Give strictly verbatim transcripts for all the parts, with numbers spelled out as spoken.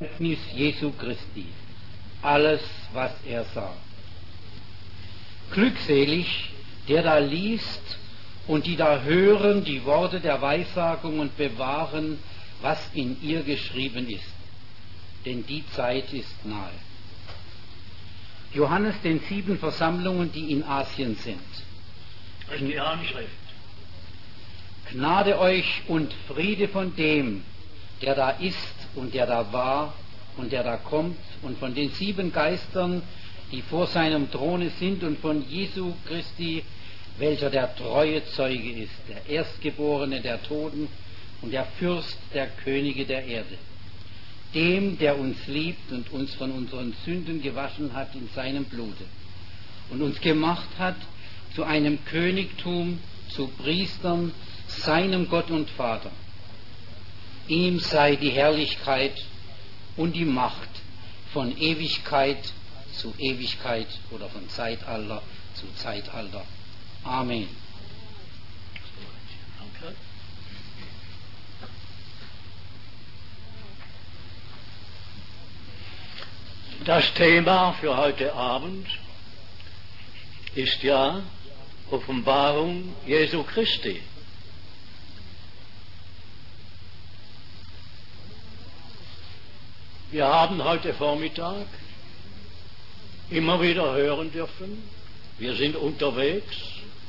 Zeugnis Jesu Christi, alles, was er sah. Glückselig, der da liest und die da hören die Worte der Weissagung und bewahren, was in ihr geschrieben ist, denn die Zeit ist nahe. Johannes den sieben Versammlungen, die in Asien sind. Das ist die Anschrift. Gnade euch und Friede von dem, der da ist und der da war und der da kommt, und von den sieben Geistern, die vor seinem Throne sind, und von Jesu Christi, welcher der treue Zeuge ist, der Erstgeborene der Toten und der Fürst der Könige der Erde, dem, der uns liebt und uns von unseren Sünden gewaschen hat in seinem Blute und uns gemacht hat zu einem Königtum, zu Priestern, seinem Gott und Vater. Ihm sei die Herrlichkeit und die Macht von Ewigkeit zu Ewigkeit oder von Zeitalter zu Zeitalter. Amen. Danke. Das Thema für heute Abend ist ja Offenbarung Jesu Christi. Wir haben heute Vormittag immer wieder hören dürfen, wir sind unterwegs,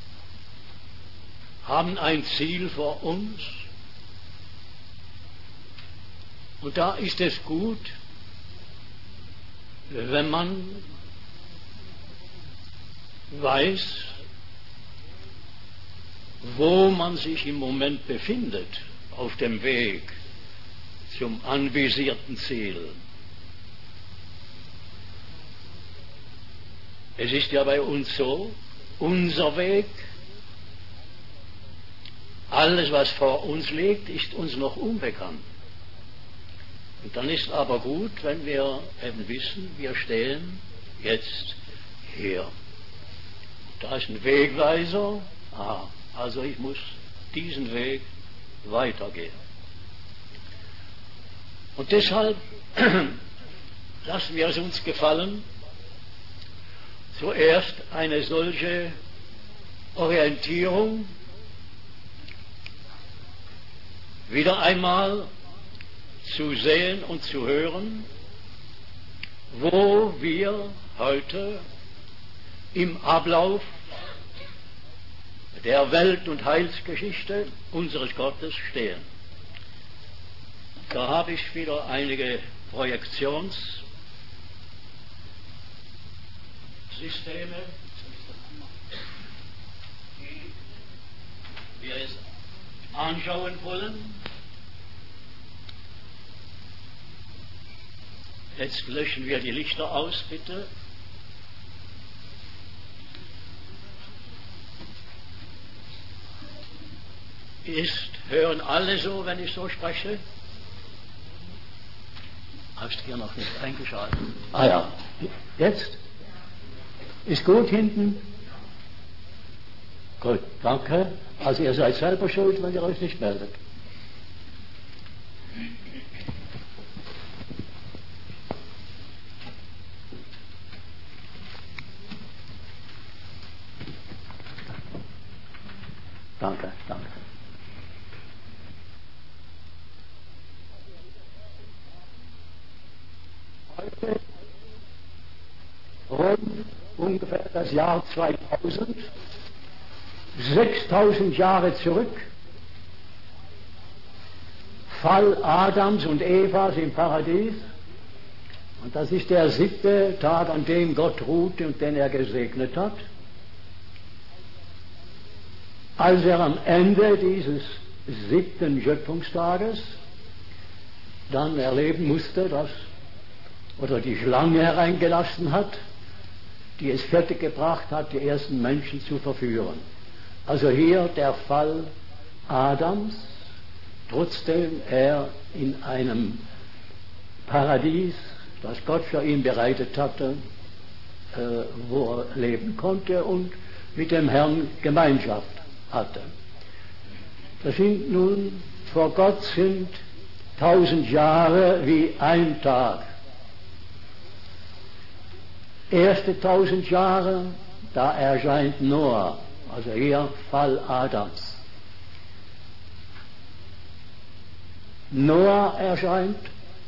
haben ein Ziel vor uns, und da ist es gut, wenn man weiß, wo man sich im Moment befindet auf dem Weg zum anvisierten Ziel. Es ist ja bei uns so, unser Weg, alles, was vor uns liegt, ist uns noch unbekannt. Und dann ist aber gut, wenn wir eben wissen, wir stehen jetzt hier. Da ist ein Wegweiser, ah, also ich muss diesen Weg weitergehen. Und deshalb lassen wir es uns gefallen, zuerst eine solche Orientierung wieder einmal zu sehen und zu hören, wo wir heute im Ablauf der Welt- und Heilsgeschichte unseres Gottes stehen. Da habe ich wieder einige Projektionssysteme, die wir es anschauen wollen. Jetzt löschen wir die Lichter aus, bitte. Ist, hören alle so, wenn ich so spreche? Hast du hier noch nicht eingeschaltet? Ah ja, jetzt? Ist gut hinten? Gut, danke. Also ihr seid selber schuld, wenn ihr euch nicht meldet. Danke, danke. Heute rund ungefähr das Jahr zweitausend, sechstausend Jahre zurück, Fall Adams und Evas im Paradies, und das ist der siebte Tag, an dem Gott ruhte und den er gesegnet hat. Als er am Ende dieses siebten Schöpfungstages dann erleben musste, dass, oder die Schlange hereingelassen hat, die es fertiggebracht hat, die ersten Menschen zu verführen. Also hier der Fall Adams, trotzdem er in einem Paradies, das Gott für ihn bereitet hatte, äh, wo er leben konnte und mit dem Herrn Gemeinschaft hatte. Das sind nun, vor Gott sind tausend Jahre wie ein Tag. Erste tausend Jahre, da erscheint Noah, also hier Fall Adams. Noah erscheint,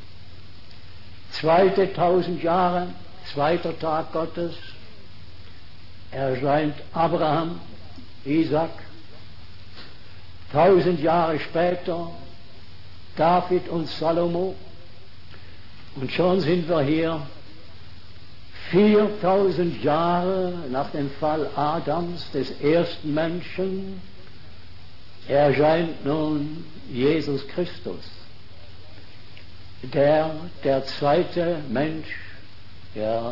zweite tausend Jahre, zweiter Tag Gottes, erscheint Abraham, Isaac, tausend Jahre später David und Salomo, und schon sind wir hier viertausend Jahre nach dem Fall Adams, des ersten Menschen, erscheint nun Jesus Christus, der der zweite Mensch, der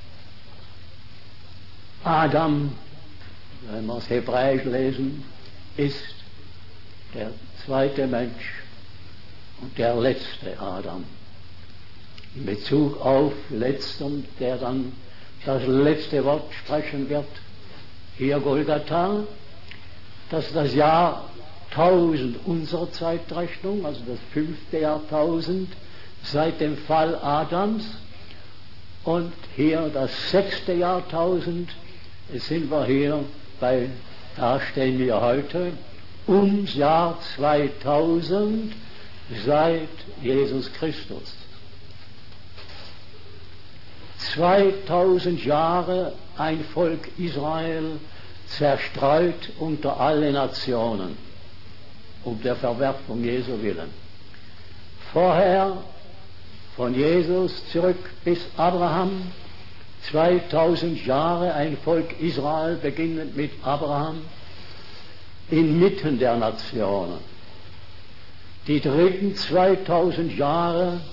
Adam, wenn wir es hebräisch lesen, ist der zweite Mensch und der letzte Adam. In Bezug auf letztern, der dann das letzte Wort sprechen wird, hier Golgatha, dass das Jahr tausend unserer Zeitrechnung, also das fünfte Jahrtausend seit dem Fall Adams, und hier das sechste Jahrtausend, sind wir hier bei, da stehen wir heute, ums Jahr zweitausend seit Jesus Christus. zweitausend Jahre ein Volk Israel zerstreut unter alle Nationen, um der Verwerfung Jesu willen. Vorher von Jesus zurück bis Abraham, zweitausend Jahre ein Volk Israel, beginnend mit Abraham, inmitten der Nationen. Die dritten zweitausend Jahre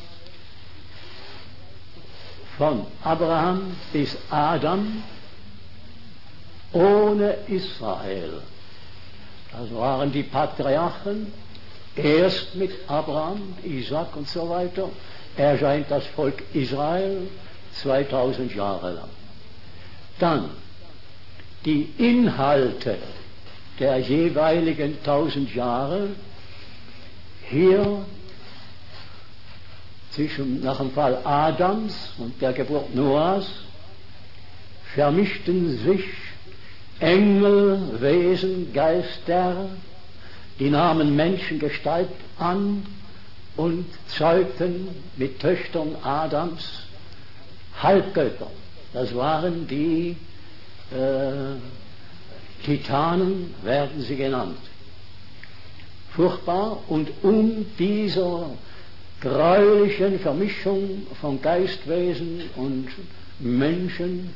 von Abraham bis Adam ohne Israel. Das waren die Patriarchen, erst mit Abraham, Isaac und so weiter, erscheint das Volk Israel zweitausend Jahre lang. Dann die Inhalte der jeweiligen tausend Jahre, hier zwischen, nach dem Fall Adams und der Geburt Noahs, vermischten sich Engel, Wesen, Geister, die nahmen Menschengestalt an und zeugten mit Töchtern Adams Halbgötter. Das waren die äh, Titanen, werden sie genannt. Furchtbar. Und um dieser greulichen Vermischung von Geistwesen und Menschen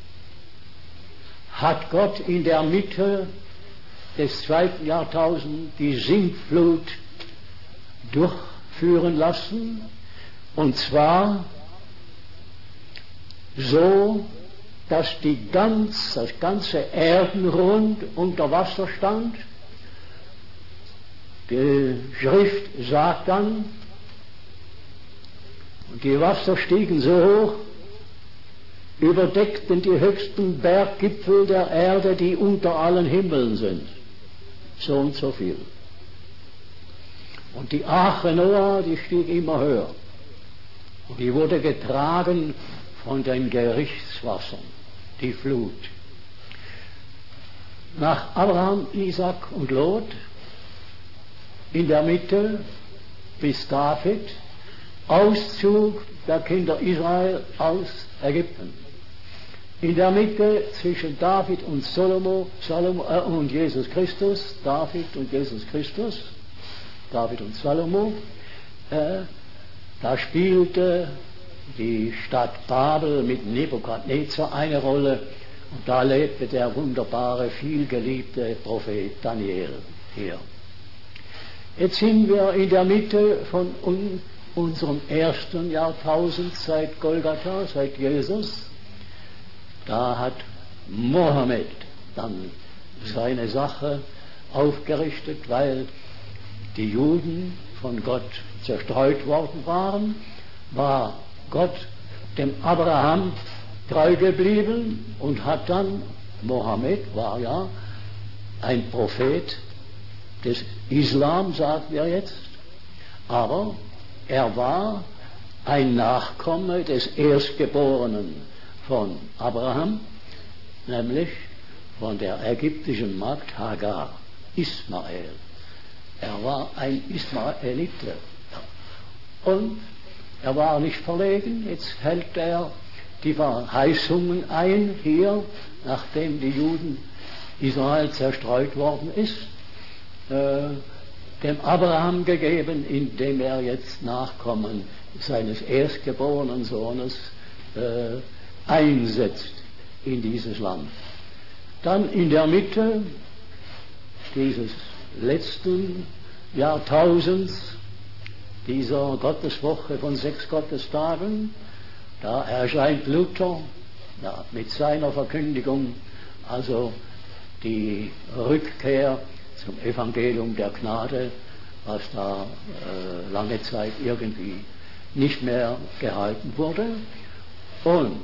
hat Gott in der Mitte des zweiten Jahrtausends die Sintflut durchführen lassen, und zwar so, dass die ganz, das ganze Erdenrund unter Wasser stand. Die Schrift sagt dann, und die Wasser stiegen so hoch, überdeckten die höchsten Berggipfel der Erde, die unter allen Himmeln sind. So und so viel. Und die Arche Noah, die stieg immer höher. Und die wurde getragen von den Gerichtswassern, die Flut. Nach Abraham, Isaac und Lot, in der Mitte bis David, Auszug der Kinder Israel aus Ägypten. In der Mitte zwischen David und Salomo, Salomo äh, und Jesus Christus, David und Jesus Christus, David und Salomo, äh, da spielte die Stadt Babel mit Nebukadnezar eine Rolle, und da lebte der wunderbare, vielgeliebte Prophet Daniel hier. Jetzt sind wir in der Mitte von un unserem ersten Jahrtausend seit Golgatha, seit Jesus. Da hat Mohammed dann seine Sache aufgerichtet, weil die Juden von Gott zerstreut worden waren, war Gott dem Abraham treu geblieben und hat dann, Mohammed war ja ein Prophet des Islam, sagen wir jetzt, aber er war ein Nachkomme des Erstgeborenen von Abraham, nämlich von der ägyptischen Magd Hagar, Ismael. Er war ein Ismaelite. Und er war nicht verlegen, jetzt hält er die Verheißungen ein, hier, nachdem die Juden Israel zerstreut worden ist, äh, dem Abraham gegeben, indem er jetzt Nachkommen seines erstgeborenen Sohnes äh, einsetzt in dieses Land. Dann in der Mitte dieses letzten Jahrtausends, dieser Gotteswoche von sechs Gottestagen, da erscheint Luther ja, mit seiner Verkündigung, also die Rückkehr zum Evangelium der Gnade, was da äh, lange Zeit irgendwie nicht mehr gehalten wurde. Und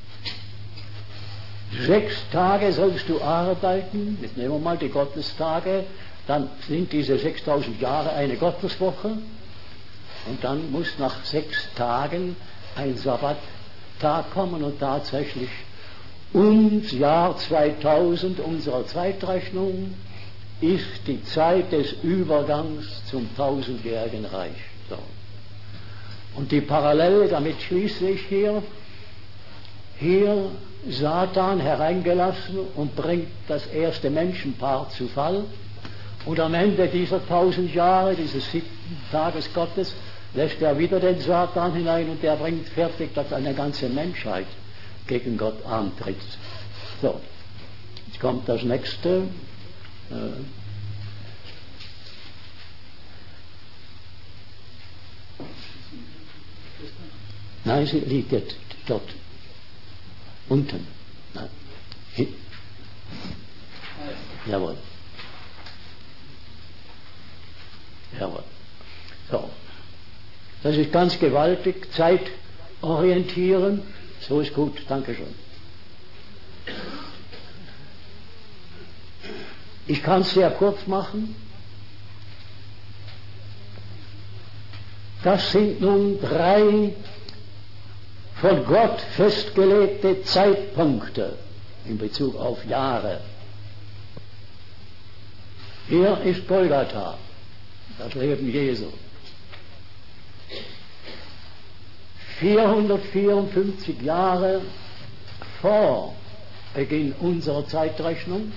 sechs Tage sollst du arbeiten, jetzt nehmen wir mal die Gottestage, dann sind diese sechstausend Jahre eine Gotteswoche und dann muss nach sechs Tagen ein Sabbattag kommen und tatsächlich ums Jahr zweitausend unserer Zeitrechnung ist die Zeit des Übergangs zum tausendjährigen Reich. So. Und die Parallele, damit schließe ich hier, hier Satan hereingelassen und bringt das erste Menschenpaar zu Fall. Und am Ende dieser tausend Jahre, dieses siebten Tages Gottes, lässt er wieder den Satan hinein und der bringt fertig, dass eine ganze Menschheit gegen Gott antritt. So, jetzt kommt das nächste. Äh, Nein, sie liegt jetzt dort. Unten. Nein. Hin. Jawohl. Jawohl. So. Das ist ganz gewaltig. Zeit orientieren. So ist gut. Dankeschön. Ich kann es sehr kurz machen. Das sind nun drei von Gott festgelegte Zeitpunkte in Bezug auf Jahre. Hier ist Golgatha, das Leben Jesu. vierhundertvierundfünfzig Jahre vor Beginn unserer Zeitrechnung.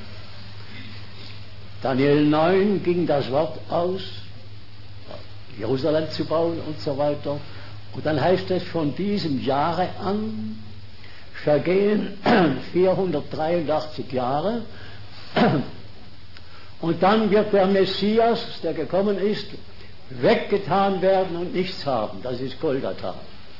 Daniel neun ging das Wort aus, Jerusalem zu bauen und so weiter. Und dann heißt es, von diesem Jahre an vergehen vierhundertdreiundachtzig Jahre und dann wird der Messias, der gekommen ist, weggetan werden und nichts haben. Das ist Golgatha.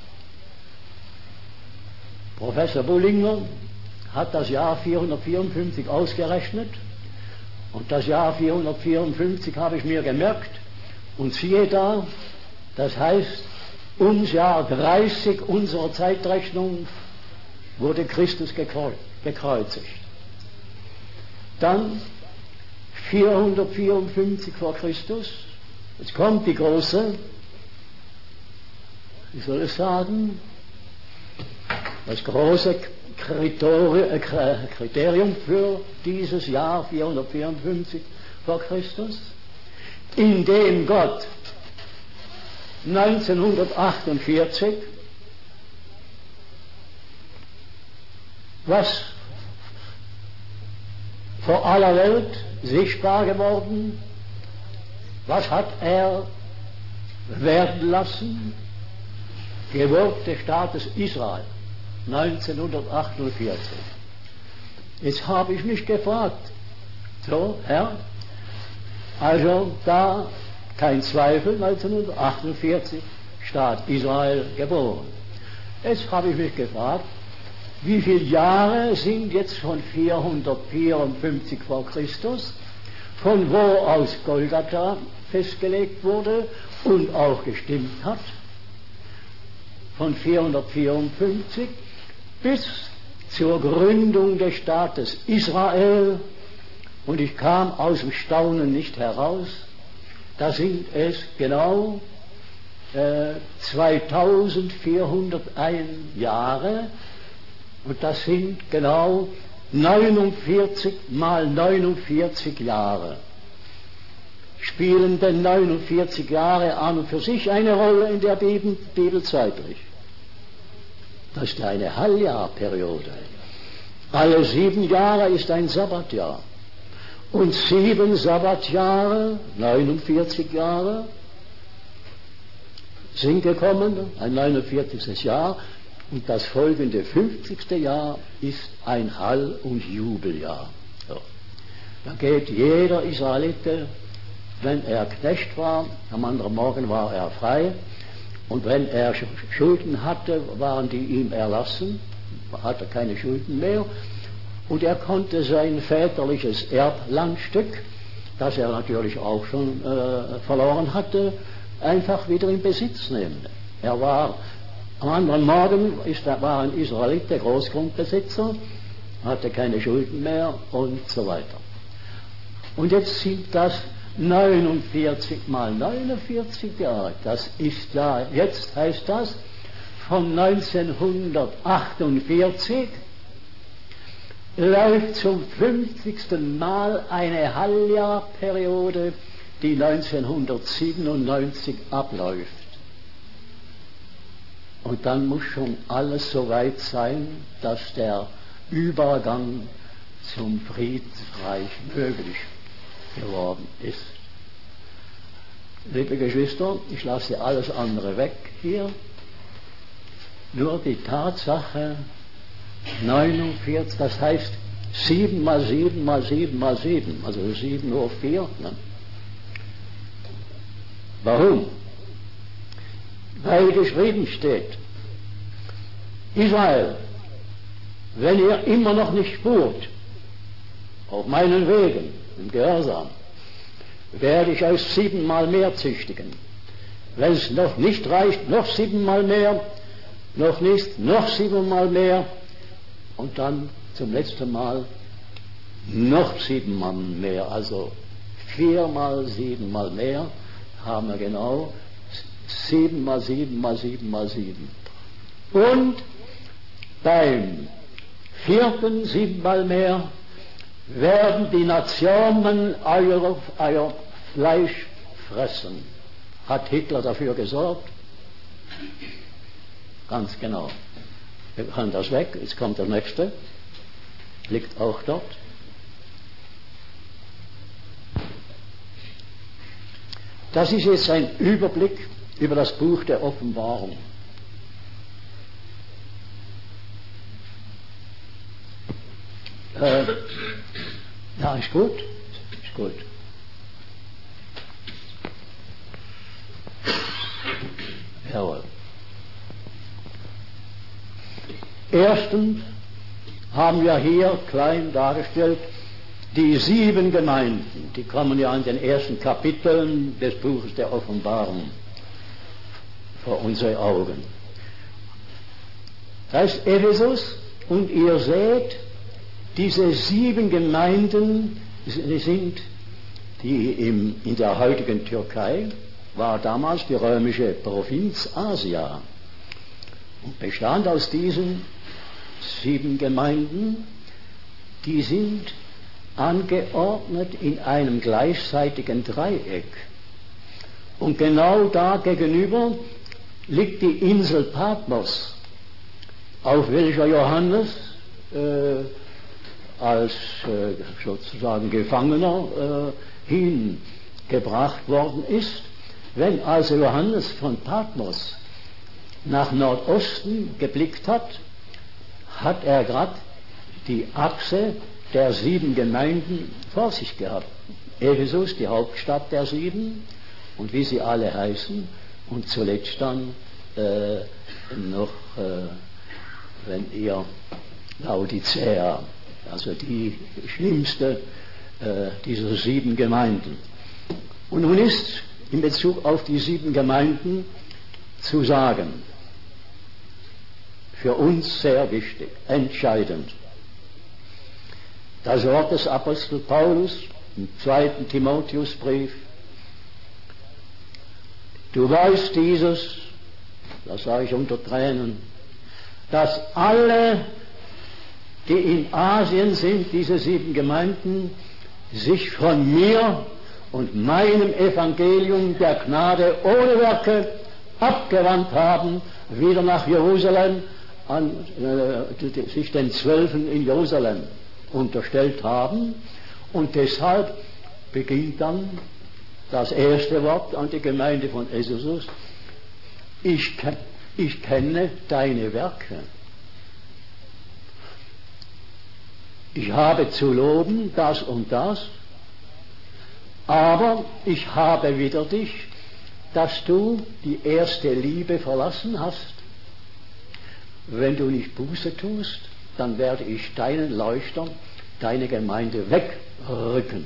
Professor Bullinger hat das Jahr vierhundertvierundfünfzig ausgerechnet und das Jahr vierhundertvierundfünfzig habe ich mir gemerkt und siehe da, das heißt, ums Jahr dreißig unserer Zeitrechnung wurde Christus gekreuzigt. Dann vierhundertvierundfünfzig vor Christus, jetzt kommt die große, wie soll ich sagen, das große Kriterium für dieses Jahr vierhundertvierundfünfzig vor Christus, in dem Gott neunzehnhundertachtundvierzig, was vor aller Welt sichtbar geworden, was hat er werden lassen? Geburt des Staates Israel, neunzehnhundertachtundvierzig. Jetzt habe ich mich gefragt, so, Herr, also da kein Zweifel, neunzehnhundertachtundvierzig, Staat Israel geboren. Jetzt habe ich mich gefragt, wie viele Jahre sind jetzt von vierhundertvierundfünfzig vor Christus, von wo aus Golgatha festgelegt wurde und auch gestimmt hat, von vierhundertvierundfünfzig bis zur Gründung des Staates Israel, und ich kam aus dem Staunen nicht heraus. Da sind es genau äh, zweitausendvierhunderteins Jahre, und das sind genau neunundvierzig mal neunundvierzig Jahre. Spielen denn neunundvierzig Jahre an und für sich eine Rolle in der Bibel, Bibel zeitlich? Das ist eine Halbjahrperiode. Alle sieben Jahre ist ein Sabbatjahr. Und sieben Sabbatjahre, neunundvierzig Jahre, sind gekommen, ein neunundvierzigstes Jahr, und das folgende fünfzigste Jahr ist ein Hall- und Jubeljahr. So. Da geht jeder Israelite, wenn er Knecht war, am anderen Morgen war er frei, und wenn er Schulden hatte, waren die ihm erlassen, hatte keine Schulden mehr, und er konnte sein väterliches Erblandstück, das er natürlich auch schon äh, verloren hatte, einfach wieder in Besitz nehmen. Er war am anderen Morgen ist, war ein Israelit, der Großgrundbesitzer, hatte keine Schulden mehr und so weiter. Und jetzt sind das neunundvierzig mal neunundvierzig Jahre. Das ist ja, jetzt heißt das, von neunzehnhundertachtundvierzig läuft zum fünfzigsten Mal eine Halbjahrperiode, die neunzehnhundertsiebenundneunzig abläuft. Und dann muss schon alles so weit sein, dass der Übergang zum Friedensreich möglich geworden ist. Liebe Geschwister, ich lasse alles andere weg hier. Nur die Tatsache neunundvierzig, das heißt sieben mal sieben mal sieben mal sieben, also sieben hoch vier. Ne? Warum? Weil geschrieben steht, Israel, wenn ihr immer noch nicht spurt, auf meinen Wegen, im Gehorsam, werde ich euch siebenmal mehr züchtigen. Wenn es noch nicht reicht, noch siebenmal mehr, noch nicht, noch siebenmal mehr, und dann zum letzten Mal noch siebenmal mehr, also viermal siebenmal mehr, haben wir genau sieben mal sieben mal sieben mal sieben. Und beim vierten siebenmal mehr werden die Nationen euer, euer Fleisch fressen. Hat Hitler dafür gesorgt? Ganz genau. Wir können das weg, jetzt kommt der nächste, liegt auch dort. Das ist jetzt ein Überblick über das Buch der Offenbarung. Äh, ja, ist gut, ist gut. Jawohl. Erstens haben wir hier klein dargestellt die sieben Gemeinden, die kommen ja in den ersten Kapiteln des Buches der Offenbarung vor unsere Augen. Das ist Ephesus, und ihr seht, diese sieben Gemeinden sind, die im, in der heutigen Türkei war damals die römische Provinz Asia und bestand aus diesen sieben Gemeinden, die sind angeordnet in einem gleichseitigen Dreieck. Und genau da gegenüber liegt die Insel Patmos, auf welcher Johannes äh, als äh, sozusagen Gefangener äh, hingebracht worden ist. Wenn also Johannes von Patmos nach Nordosten geblickt hat, hat er gerade die Achse der sieben Gemeinden vor sich gehabt. Ephesus, die Hauptstadt der sieben, und wie sie alle heißen, und zuletzt dann äh, noch, äh, wenn ihr Laodicea, also die schlimmste äh, dieser sieben Gemeinden. Und nun ist in Bezug auf die sieben Gemeinden zu sagen, für uns sehr wichtig, entscheidend, das Wort des Apostel Paulus im zweiten Timotheusbrief: du weißt dieses, das sage ich unter Tränen, dass alle, die in Asien sind, diese sieben Gemeinden, sich von mir und meinem Evangelium der Gnade ohne Werke abgewandt haben, wieder nach Jerusalem, an, äh, sich den Zwölfen in Jerusalem unterstellt haben. Und deshalb beginnt dann das erste Wort an die Gemeinde von Ephesus: Ich, ich kenne deine Werke. Ich habe zu loben das und das, aber ich habe wider dich, dass du die erste Liebe verlassen hast. Wenn du nicht Buße tust, dann werde ich deinen Leuchter, deine Gemeinde wegrücken.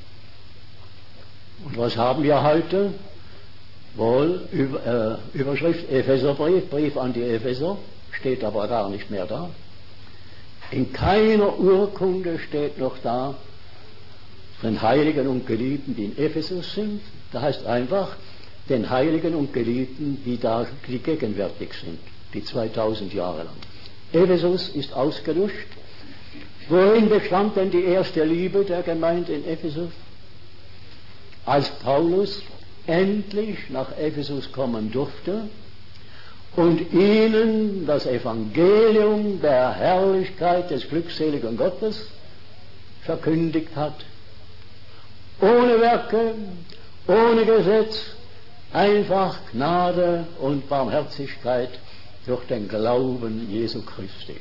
Und was haben wir heute? Wohl, über, äh, Überschrift Epheserbrief, Brief an die Epheser, steht aber gar nicht mehr da. In keiner Urkunde steht noch da, den Heiligen und Geliebten, die in Ephesus sind. Da heißt einfach, den Heiligen und Geliebten, die da die gegenwärtig sind, die zweitausend Jahre lang. Ephesus ist ausgelöscht. Worin bestand denn die erste Liebe der Gemeinde in Ephesus? Als Paulus endlich nach Ephesus kommen durfte und ihnen das Evangelium der Herrlichkeit des glückseligen Gottes verkündigt hat. Ohne Werke, ohne Gesetz, einfach Gnade und Barmherzigkeit durch den Glauben Jesu Christi.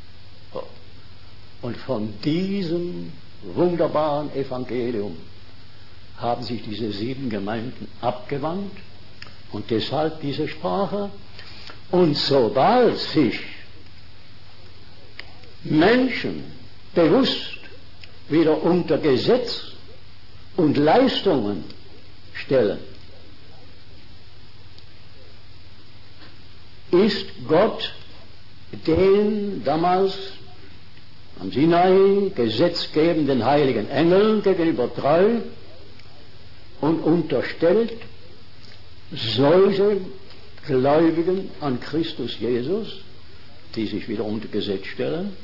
Und von diesem wunderbaren Evangelium haben sich diese sieben Gemeinden abgewandt und deshalb diese Sprache. Und sobald sich Menschen bewusst wieder unter Gesetz und Leistungen stellen, ist Gott den damals am Sinai gesetzgebenden heiligen Engeln gegenüber treu und unterstellt solche Gläubigen an Christus Jesus, die sich wieder unter Gesetz stellen,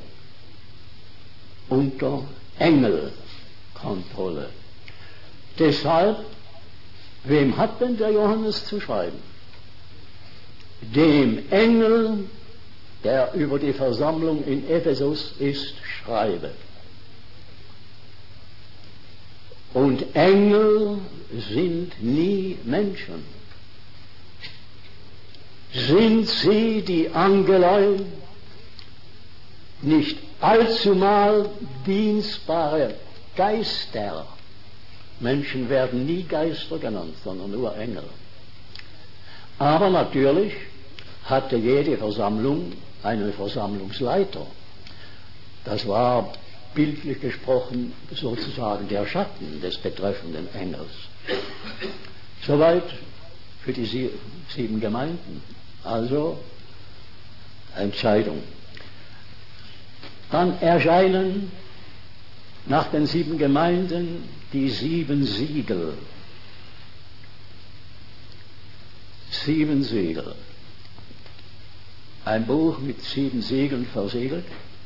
unter Engelkontrolle. Deshalb, wem hat denn der Johannes zu schreiben? Dem Engel, der über die Versammlung in Ephesus ist, schreibe. Und Engel sind nie Menschen. Sind sie, die Angelein, nicht allzumal dienstbare Geister? Menschen werden nie Geister genannt, sondern nur Engel. Aber natürlich hatte jede Versammlung einen Versammlungsleiter. Das war bildlich gesprochen sozusagen der Schatten des betreffenden Engels. Soweit für die sie, sieben Gemeinden. Also Entscheidung. Dann erscheinen nach den sieben Gemeinden die sieben Siegel. Sieben Siegel. Ein Buch mit sieben Siegeln versiegelt.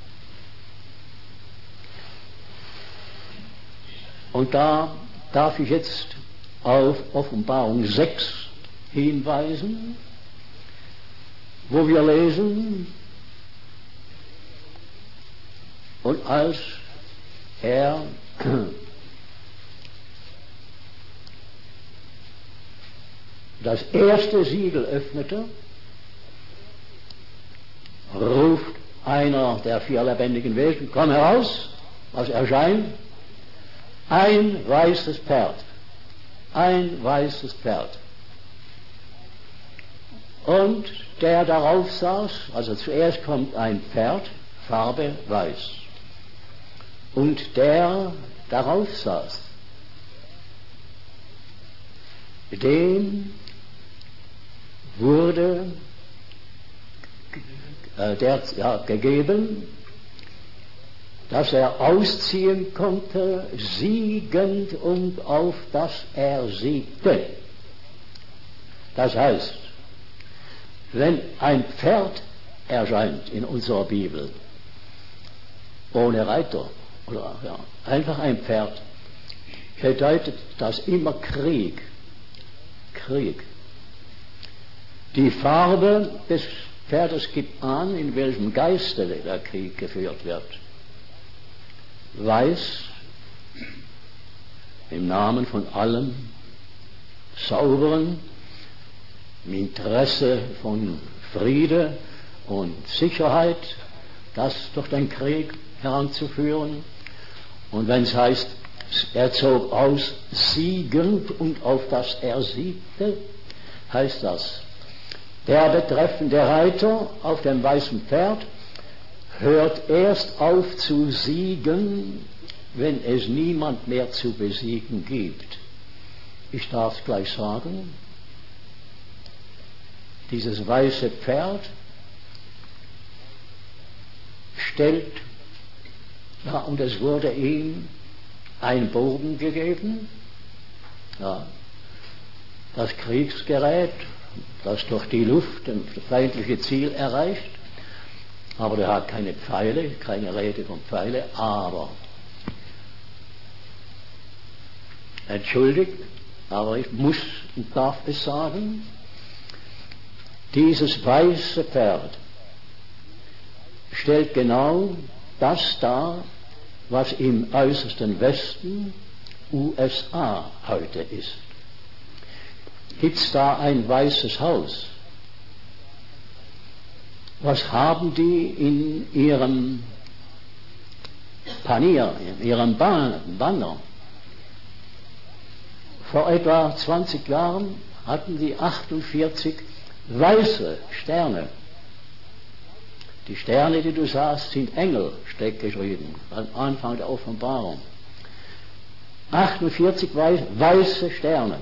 Und da darf ich jetzt auf Offenbarung sechs hinweisen, wo wir lesen: Und als er das erste Siegel öffnete, ruft einer der vier lebendigen Wesen: Komm heraus, was erscheint? Ein weißes Pferd. Ein weißes Pferd. Und der darauf saß, also zuerst kommt ein Pferd, Farbe weiß. Und der darauf saß, dem wurde äh, der, ja, gegeben, dass er ausziehen konnte, siegend und auf dass er siegte. Das heißt, wenn ein Pferd erscheint in unserer Bibel, ohne Reiter, oder ja, einfach ein Pferd, bedeutet das immer Krieg. Krieg. Die Farbe des Pferdes gibt an, in welchem Geiste der Krieg geführt wird. Weiß, im Namen von allem Sauberen, im Interesse von Friede und Sicherheit, das durch den Krieg heranzuführen. Und wenn es heißt, er zog aus siegend und auf das er siegte, heißt das, der betreffende Reiter auf dem weißen Pferd hört erst auf zu siegen, wenn es niemand mehr zu besiegen gibt. Ich darf es gleich sagen, dieses weiße Pferd stellt, ja, und es wurde ihm ein Bogen gegeben, ja, das Kriegsgerät, das durch die Luft das feindliche Ziel erreicht, aber der hat keine Pfeile, keine Rede von Pfeile, aber, entschuldigt, aber ich muss und darf es sagen, dieses weiße Pferd stellt genau das dar, was im äußersten Westen U S A heute ist. Gibt es da ein weißes Haus? Was haben die in ihrem Panier, in ihrem Banner? Vor etwa zwanzig Jahren hatten die achtundvierzig weiße Sterne. Die Sterne, die du sahst, sind Engel, steht geschrieben, am Anfang der Offenbarung. achtundvierzig weiße Sterne.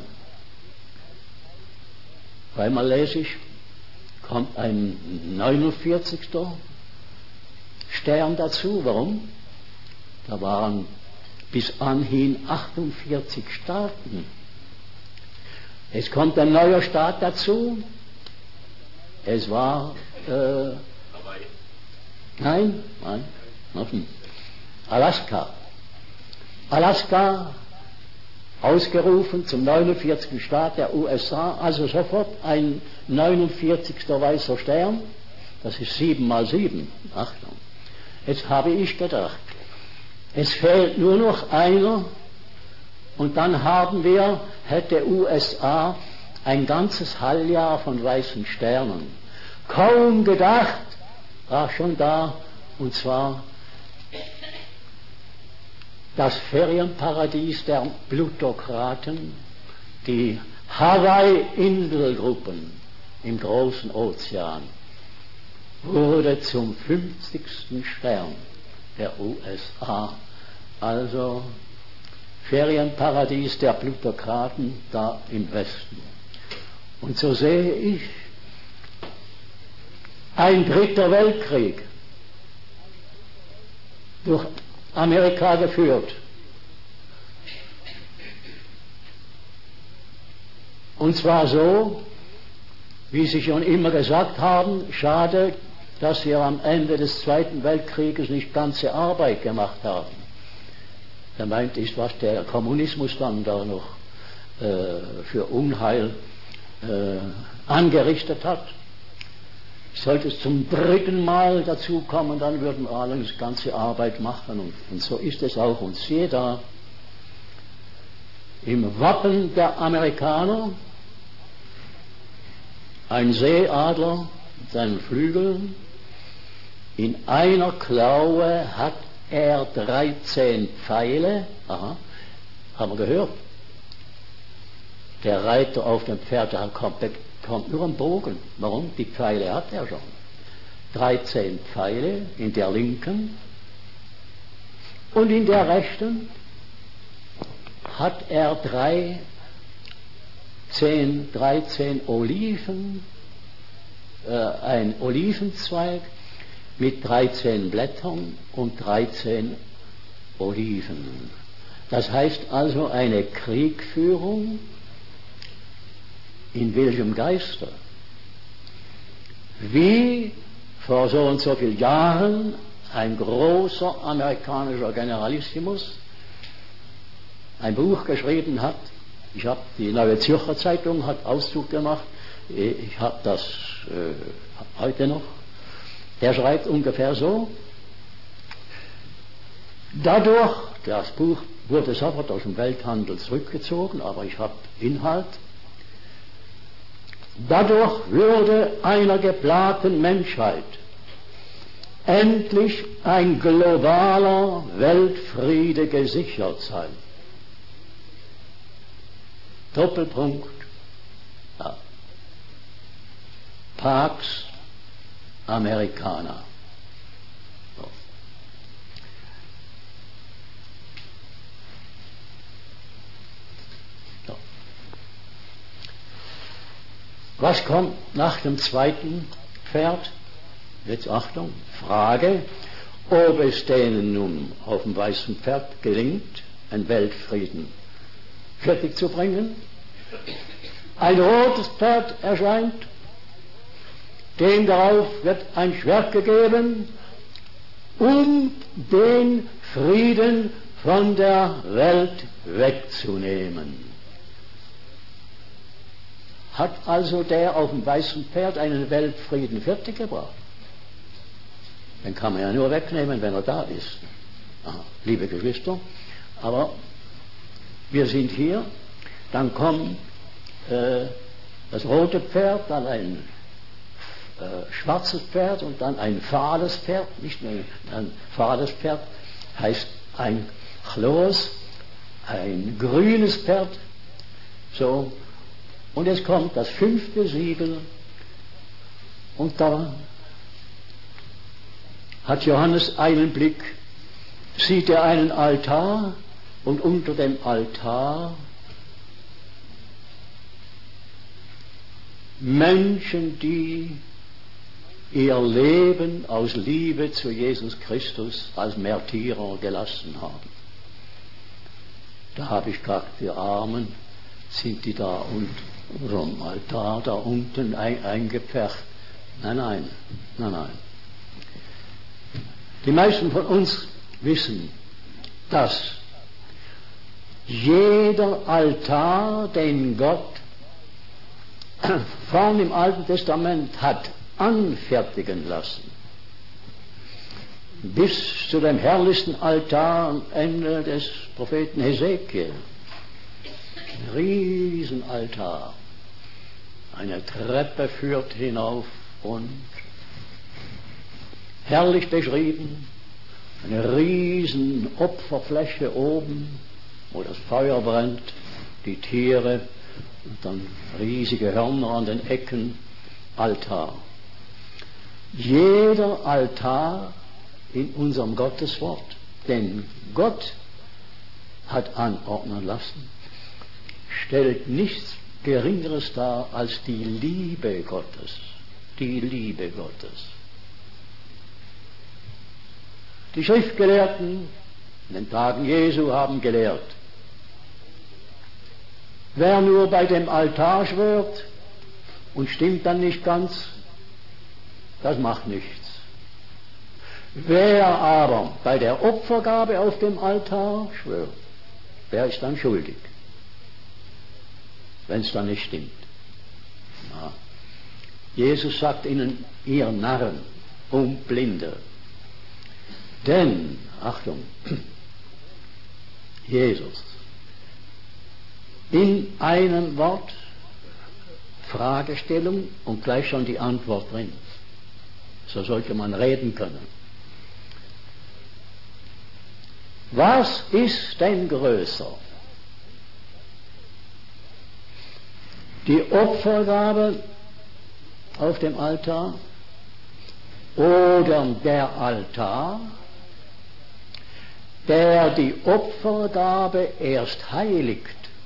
Einmal lese ich, kommt ein neunundvierzigster Stern dazu. Warum? Da waren bis anhin achtundvierzig Staaten. Es kommt ein neuer Staat dazu. Es war äh, Nein, nein, noch nicht. Alaska. Alaska ausgerufen zum neunundvierzigsten Staat der U S A, also sofort ein neunundvierzigster weißer Stern, das ist sieben mal sieben, Achtung. Jetzt habe ich gedacht, es fehlt nur noch einer und dann haben wir, hätte U S A ein ganzes Halbjahr von weißen Sternen. Kaum gedacht, war schon da, und zwar das Ferienparadies der Plutokraten, die Hawaii-Inselgruppen im großen Ozean, wurde zum fünfzigsten Stern der U S A, also Ferienparadies der Plutokraten da im Westen. Und so sehe ich ein dritter Weltkrieg durch Amerika geführt. Und zwar so, wie Sie schon immer gesagt haben, schade, dass wir am Ende des Zweiten Weltkrieges nicht ganze Arbeit gemacht haben. Gemeint ist, was der Kommunismus dann da noch äh, für Unheil äh, angerichtet hat. Sollte es zum dritten Mal dazu kommen, dann würden wir allerdings ganze Arbeit machen. Und, und so ist es auch. Und siehe da, im Wappen der Amerikaner ein Seeadler mit seinen Flügeln. In einer Klaue hat er dreizehn Pfeile. Aha, haben wir gehört. Der Reiter auf dem Pferd, der kommt, kommt nur am Bogen. Warum? Die Pfeile hat er schon. dreizehn Pfeile in der linken und in der rechten hat er drei, zehn, dreizehn Oliven, äh, ein Olivenzweig mit dreizehn Blättern und dreizehn Oliven. Das heißt also eine Kriegführung In welchem Geiste? Wie vor so und so vielen Jahren ein großer amerikanischer Generalissimus ein Buch geschrieben hat. Ich habe die Neue Zürcher Zeitung hat Auszug gemacht. Ich habe das äh, heute noch. Der schreibt ungefähr so: Dadurch, das Buch wurde sofort aus dem Welthandel zurückgezogen, aber ich habe Inhalt. Dadurch würde einer geplagten Menschheit endlich ein globaler Weltfriede gesichert sein. Doppelpunkt. Ja. Pax Americana. So. So. Was kommt nach dem zweiten Pferd? Jetzt Achtung, Frage, ob es denen nun auf dem weißen Pferd gelingt, einen Weltfrieden fertig zu bringen. Ein rotes Pferd erscheint, dem darauf wird ein Schwert gegeben, um den Frieden von der Welt wegzunehmen. Hat also der auf dem weißen Pferd einen Weltfrieden fertiggebracht? Den kann man ja nur wegnehmen, wenn er da ist. Aha, liebe Geschwister, aber wir sind hier, dann kommt äh, das rote Pferd, dann ein äh, schwarzes Pferd und dann ein fahles Pferd, nicht mehr ein fahles Pferd, heißt ein Chlos, ein grünes Pferd, so, und jetzt kommt das fünfte Siegel und da hat Johannes einen Blick, sieht er einen Altar und unter dem Altar Menschen, die ihr Leben aus Liebe zu Jesus Christus als Märtyrer gelassen haben. Da habe ich gesagt, die Armen, sind die da unten, oder am Altar da unten ein, eingepfercht? Nein, nein, nein, nein. Die meisten von uns wissen, dass jeder Altar, den Gott vorn im Alten Testament hat anfertigen lassen, bis zu dem herrlichsten Altar am Ende des Propheten Hesekiel, ein Riesenaltar, eine Treppe führt hinauf und herrlich beschrieben, eine riesen Opferfläche oben, wo das Feuer brennt, die Tiere und dann riesige Hörner an den Ecken, Altar. Jeder Altar in unserem Gotteswort, den Gott hat anordnen lassen, stellt nichts Geringeres dar als die Liebe Gottes. Die Liebe Gottes. Die Schriftgelehrten in den Tagen Jesu haben gelehrt, wer nur bei dem Altar schwört und stimmt dann nicht ganz, das macht nichts. Wer aber bei der Opfergabe auf dem Altar schwört, der ist dann schuldig, wenn es dann nicht stimmt. Ja. Jesus sagt ihnen, ihr Narren und Blinde. Denn, Achtung, Jesus, in einem Wort, Fragestellung und gleich schon die Antwort drin. So sollte man reden können. Was ist denn größer? Die Opfergabe auf dem Altar oder der Altar, der die Opfergabe erst heiligt?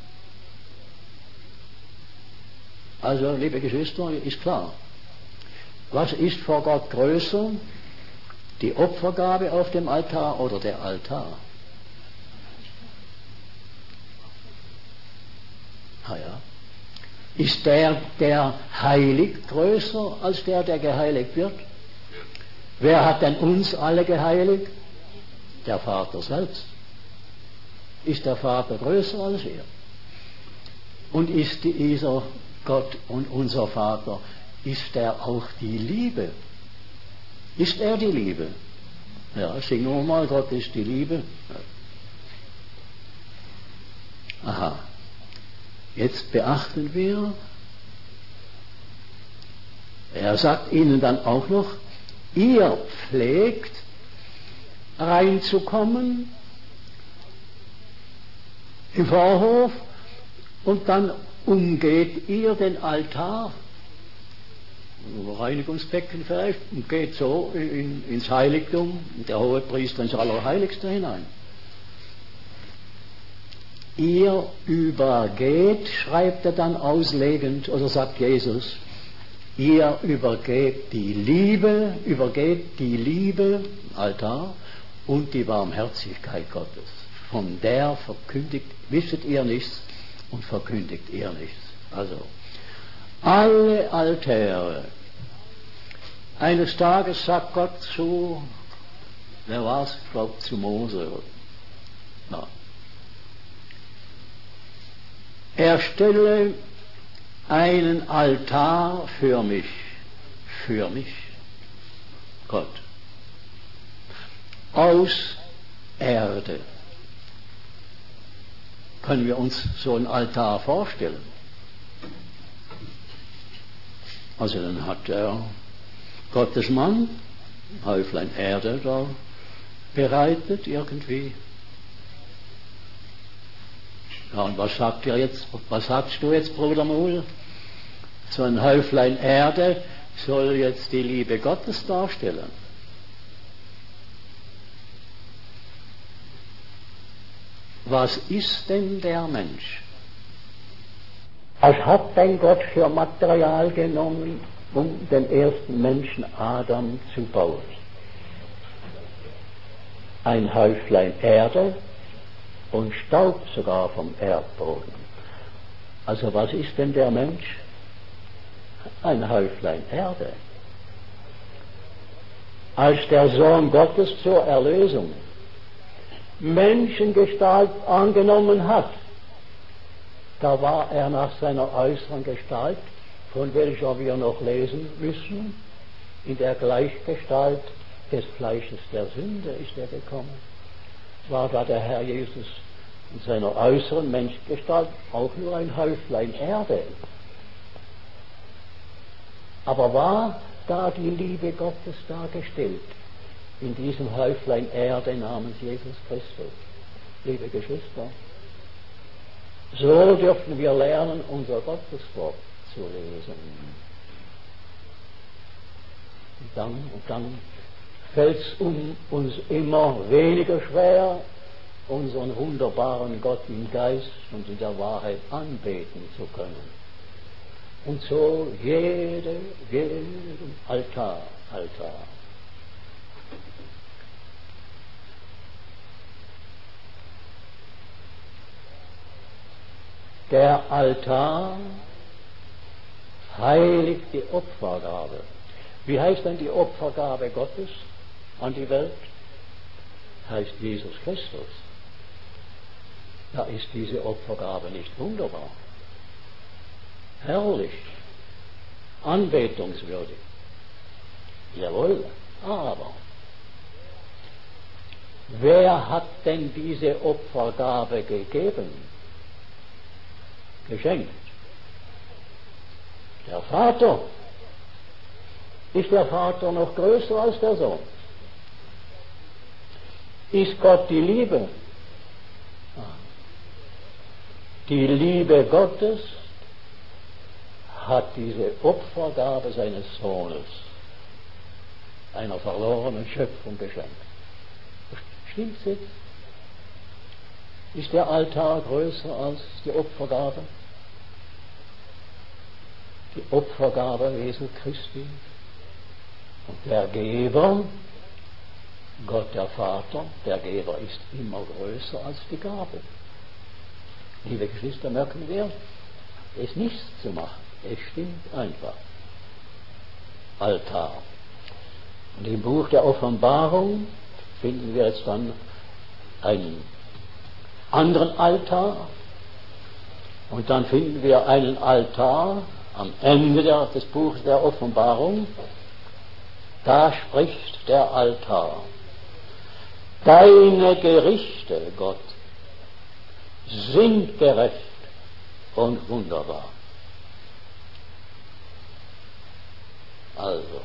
Also, liebe Geschwister, ist klar. Was ist vor Gott größer? Die Opfergabe auf dem Altar oder der Altar? Ah ja. Ist der, der heiligt, größer als der, der geheiligt wird? Wer hat denn uns alle geheiligt? Der Vater selbst. Ist der Vater größer als er? Und ist dieser Gott und unser Vater, ist er auch die Liebe? Ist er die Liebe? Ja, singen wir mal, Gott ist die Liebe. Aha. Jetzt beachten wir, er sagt ihnen dann auch noch, ihr pflegt reinzukommen im Vorhof und dann umgeht ihr den Altar, Reinigungsbecken vielleicht, und geht so in, ins Heiligtum, der Hohepriester ins Allerheiligste hinein. Ihr übergeht, schreibt er dann auslegend, oder sagt Jesus, ihr übergeht die Liebe, übergeht die Liebe, Altar, und die Barmherzigkeit Gottes. Von der verkündigt, wisset ihr nichts und verkündigt ihr nichts. Also, alle Altäre. Eines Tages sagt Gott zu, wer war es? Ich glaube zu Mose. Ja. Er stelle einen Altar für mich, für mich, Gott, aus Erde. Können wir uns so einen Altar vorstellen? Also dann hat er Gottes Mann, ein Häuflein Erde da bereitet irgendwie. Ja, und was sagt ihr jetzt, was sagst du jetzt, Bruder Mohl? So ein Häuflein Erde soll jetzt die Liebe Gottes darstellen. Was ist denn der Mensch? Was hat denn Gott für Material genommen, um den ersten Menschen Adam zu bauen? Ein Häuflein Erde und Staub sogar vom Erdboden. Also was ist denn der Mensch? Ein Häuflein Erde. Als der Sohn Gottes zur Erlösung Menschengestalt angenommen hat, da war er nach seiner äußeren Gestalt, von welcher wir noch lesen müssen, in der Gleichgestalt des Fleisches der Sünde ist er gekommen. War da der Herr Jesus in seiner äußeren Menschengestalt auch nur ein Häuflein Erde. Aber war da die Liebe Gottes dargestellt, in diesem Häuflein Erde namens Jesus Christus? Liebe Geschwister, so dürfen wir lernen, unser Gotteswort zu lesen. Und dann, und dann fällt es um uns immer weniger schwer, unseren wunderbaren Gott im Geist und in der Wahrheit anbeten zu können. Und so jede, jeden Altar, Altar. Der Altar heiligt die Opfergabe. Wie heißt denn die Opfergabe Gottes an die Welt? Heißt Jesus Christus. Da ist diese Opfergabe nicht wunderbar, herrlich, anbetungswürdig. Jawohl, aber wer hat denn diese Opfergabe gegeben? Geschenkt. Der Vater. Ist der Vater noch größer als der Sohn? Ist Gott die Liebe? Die Liebe Gottes hat diese Opfergabe seines Sohnes einer verlorenen Schöpfung geschenkt. Stimmt's jetzt? Ist der Altar größer als die Opfergabe? Die Opfergabe Jesu Christi. Und der Geber, Gott der Vater, der Geber ist immer größer als die Gabe. Liebe Geschwister, merken wir, ist nichts zu machen. Es stimmt einfach. Altar. Und im Buch der Offenbarung finden wir jetzt dann einen anderen Altar. Und dann finden wir einen Altar am Ende der, des Buches der Offenbarung. Da spricht der Altar: Deine Gerichte, Gott, sind gerecht und wunderbar. Also,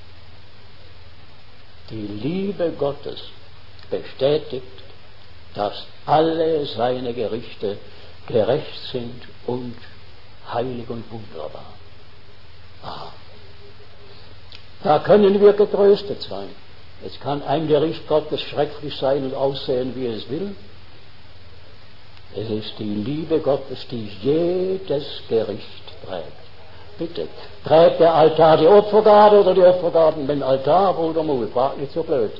die Liebe Gottes bestätigt, dass alle seine Gerichte gerecht sind und heilig und wunderbar. Ah. Da können wir getröstet sein. Es kann ein Gericht Gottes schrecklich sein und aussehen, wie es will. Es ist die Liebe Gottes, die jedes Gericht trägt. Bitte, trägt der Altar die Opfergabe oder die Opfergaben den Altar, Bruder Muhl? Frag nicht so blöd.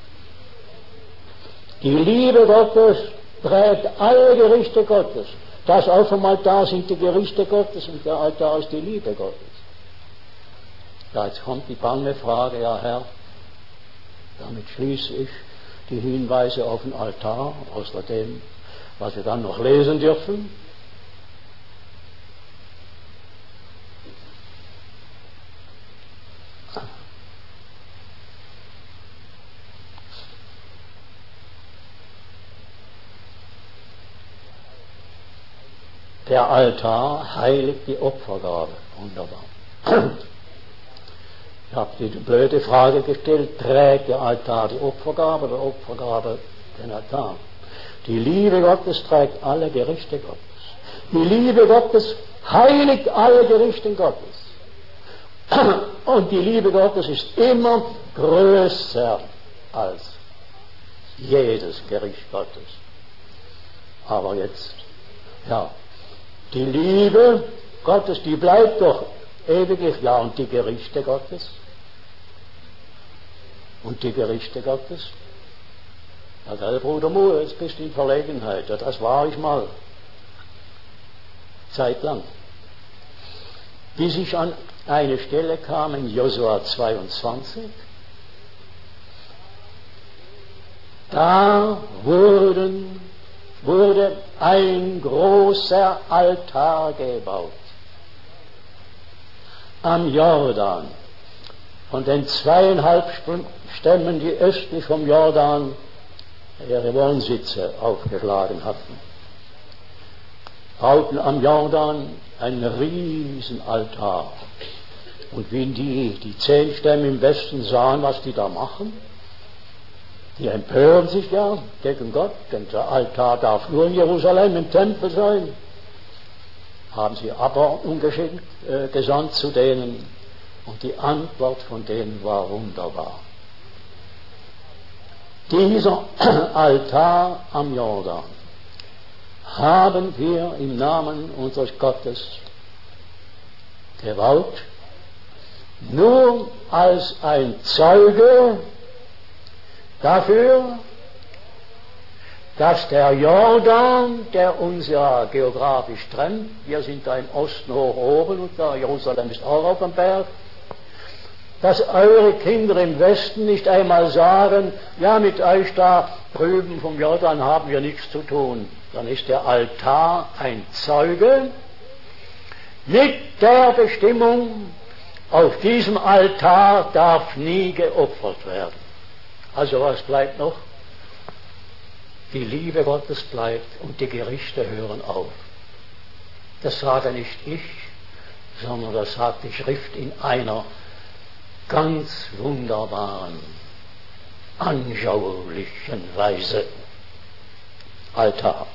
Die Liebe Gottes trägt alle Gerichte Gottes. Das auf dem Altar sind die Gerichte Gottes und der Altar ist die Liebe Gottes. Ja, jetzt kommt die bange Frage, ja Herr, damit schließe ich die Hinweise auf den Altar, außer dem, was wir dann noch lesen dürfen. Der Altar heiligt die Opfergabe. Wunderbar. Ich habe die blöde Frage gestellt, trägt der Altar die Opfergabe oder Opfergabe den Altar? Die Liebe Gottes trägt alle Gerichte Gottes. Die Liebe Gottes heiligt alle Gerichte Gottes. Und die Liebe Gottes ist immer größer als jedes Gericht Gottes. Aber jetzt, ja, die Liebe Gottes, die bleibt doch ewiglich, ja, und die Gerichte Gottes? Und die Gerichte Gottes? Ja, gell, Bruder Muhr, jetzt bist du in Verlegenheit. Ja, das war ich mal. Zeitlang. Bis ich an eine Stelle kam in Josua zweiundzwanzig. Da wurden, wurde ein großer Altar gebaut. Am Jordan. Von den zweieinhalb Stämmen, die östlich vom Jordan ihre Wohnsitze aufgeschlagen hatten, bauten am Jordan einen riesen Altar. Und wie die, die zehn Stämme im Westen sahen, was die da machen, die empören sich ja gegen Gott, denn der Altar darf nur in Jerusalem im Tempel sein. Haben sie Abordnung geschickt, äh, gesandt zu denen, und die Antwort von denen war wunderbar. Dieser Altar am Jordan haben wir im Namen unseres Gottes gebaut, nur als ein Zeuge dafür, dass der Jordan, der uns ja geografisch trennt, wir sind da im Osten hoch oben und da Jerusalem ist auch auf dem Berg, dass eure Kinder im Westen nicht einmal sagen, ja, mit euch da drüben vom Jordan haben wir nichts zu tun. Dann ist der Altar ein Zeuge mit der Bestimmung, auf diesem Altar darf nie geopfert werden. Also was bleibt noch? Die Liebe Gottes bleibt und die Gerichte hören auf. Das sage nicht ich, sondern das sagt die Schrift in einer ganz wunderbaren, anschaulichen Weise. Altar.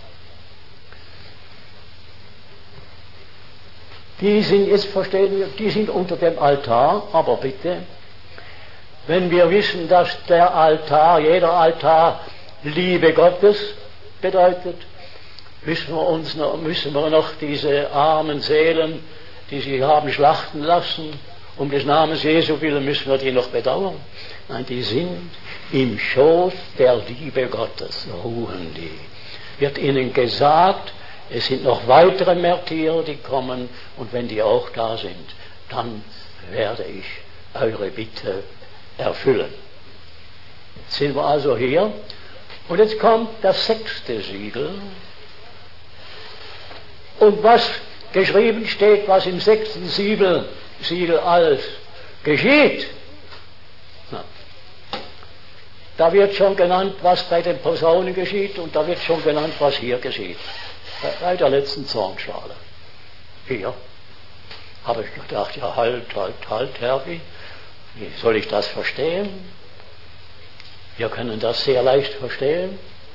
Die sind, jetzt verstehen wir, die sind unter dem Altar, aber bitte, wenn wir wissen, dass der Altar, jeder Altar Liebe Gottes bedeutet, müssen wir uns noch, müssen wir noch diese armen Seelen, die sich haben schlachten lassen, um des Namens Jesu willen, müssen wir die noch bedauern? Nein, die sind im Schoß der Liebe Gottes, ruhen die. Wird ihnen gesagt, Es sind noch weitere Märtyrer, die kommen, und wenn die auch da sind, dann werde ich eure Bitte erfüllen. Jetzt sind wir also hier, und jetzt kommt das sechste Siegel. Und was geschrieben steht, was im sechsten Siegel, Siegel alles geschieht, na, da wird schon genannt, was bei den Posaunen geschieht, und da wird schon genannt, was hier geschieht. Bei der letzten Zornschale. Hier habe ich gedacht, ja halt, halt, halt, Herbi, wie soll ich das verstehen? Wir können das sehr leicht verstehen.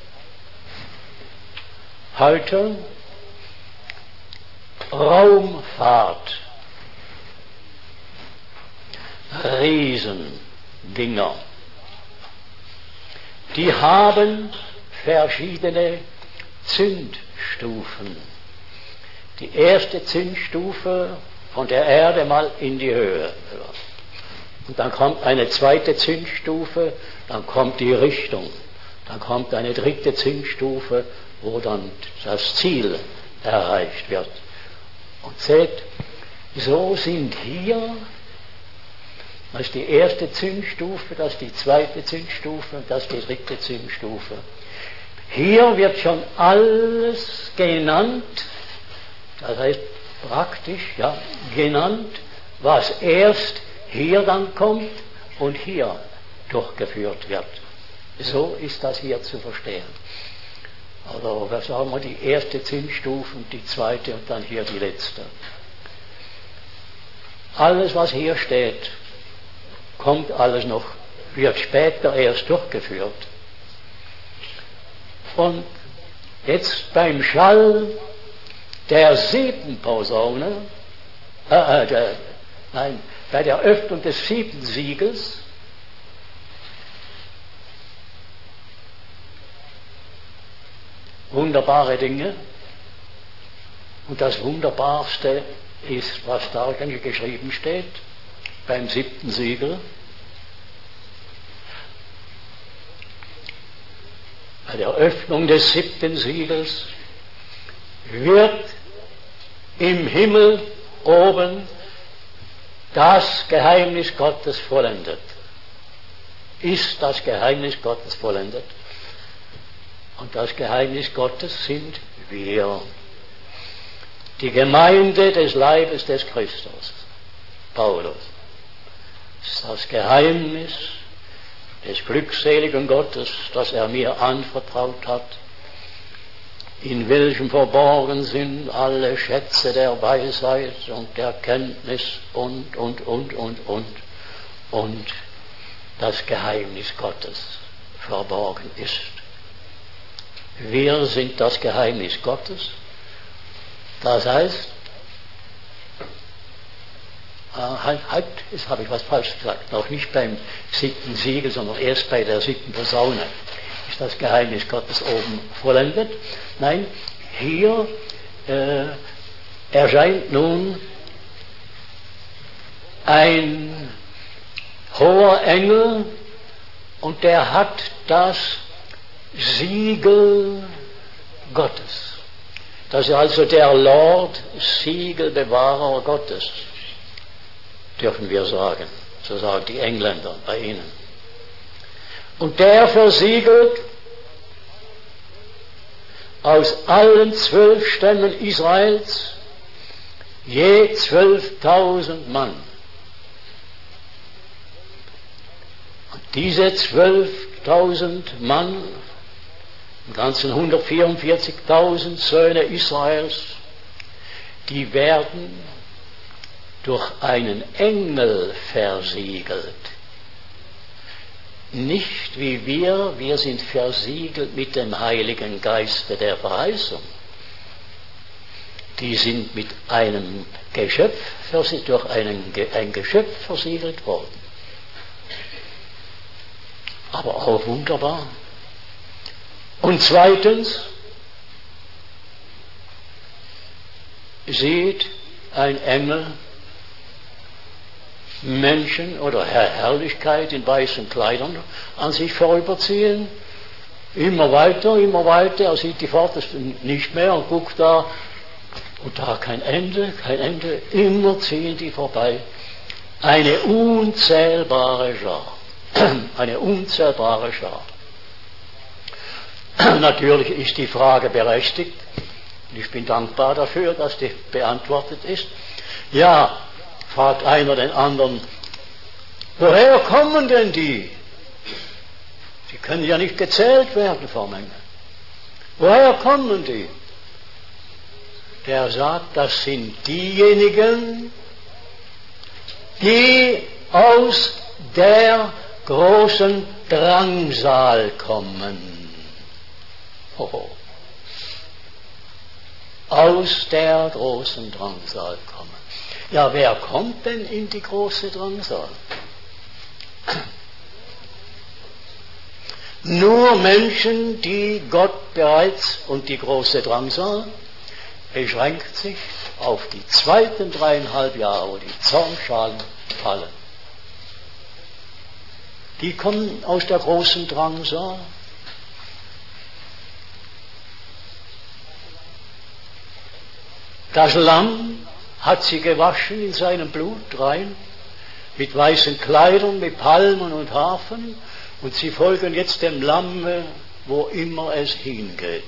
Heute Raumfahrt, Riesendinger, die haben verschiedene Zündstufen. Die erste Zündstufe von der Erde mal in die Höhe. Und dann kommt eine zweite Zündstufe, dann kommt die Richtung. Dann kommt eine dritte Zündstufe, wo dann das Ziel erreicht wird. Und seht, so sind hier, das ist die erste Zündstufe, das ist die zweite Zündstufe, das ist die dritte Zündstufe. Hier wird schon alles genannt, das heißt praktisch, ja, genannt, was erst hier dann kommt und hier durchgeführt wird. So ist das hier zu verstehen. Also, was sagen wir, die erste Zündstufe und die zweite und dann hier die letzte. Alles, was hier steht, kommt alles noch, wird später erst durchgeführt. Und jetzt beim Schall der siebten Posaune, äh, äh, der, nein, bei der Öffnung des siebten Siegels, wunderbare Dinge. Und das Wunderbarste ist, was da geschrieben steht, beim siebten Siegel. Bei der Öffnung des siebten Siegels wird im Himmel oben das Geheimnis Gottes vollendet. Ist das Geheimnis Gottes vollendet? Und das Geheimnis Gottes sind wir. Die Gemeinde des Leibes des Christus. Paulus. Das ist das Geheimnis des glückseligen Gottes, das er mir anvertraut hat, in welchem verborgen sind alle Schätze der Weisheit und der Kenntnis und, und, und, und, und, und das Geheimnis Gottes verborgen ist. Wir sind das Geheimnis Gottes. Das heißt, äh, halt, halt, jetzt habe ich was falsch gesagt, noch nicht beim siebten Siegel, sondern erst bei der siebten Posaune ist das Geheimnis Gottes oben vollendet. Nein, hier äh, erscheint nun ein hoher Engel und der hat das Siegel Gottes. Das ist also der Lord, Siegelbewahrer Gottes, dürfen wir sagen. So sagen die Engländer bei ihnen. Und der versiegelt aus allen zwölf Stämmen Israels je zwölftausend Mann. Und diese zwölftausend Mann, im Ganzen hundertvierundvierzigtausend Söhne Israels, die werden durch einen Engel versiegelt. Nicht wie wir, wir sind versiegelt mit dem Heiligen Geiste der Verheißung. Die sind mit einem Geschöpf, durch einen, ein Geschöpf versiegelt worden. Aber auch wunderbar. Und zweitens sieht ein Engel Menschen oder Herrlichkeit in weißen Kleidern an sich vorüberziehen Immer weiter, immer weiter, er sieht die Vordersten nicht mehr und guckt da, und da kein Ende, kein Ende, immer ziehen die vorbei. Eine unzählbare Schar. Eine unzählbare Schar. Natürlich ist die Frage berechtigt, und ich bin dankbar dafür, dass die beantwortet ist. Ja, fragt einer den anderen, woher kommen denn die? Die können ja nicht gezählt werden vor Menge. Woher kommen die? Der sagt, das sind diejenigen, die aus der großen Drangsal kommen. Hoho. Aus der großen Drangsal kommen. Ja, wer kommt denn in die große Drangsal? Nur Menschen, die Gott bereits, und die große Drangsal beschränkt sich auf die zweiten dreieinhalb Jahre, wo die Zornschalen fallen. Die kommen aus der großen Drangsal. Das Lamm hat sie gewaschen in seinem Blut rein, mit weißen Kleidern, mit Palmen und Harfen, und sie folgen jetzt dem Lamme, wo immer es hingeht.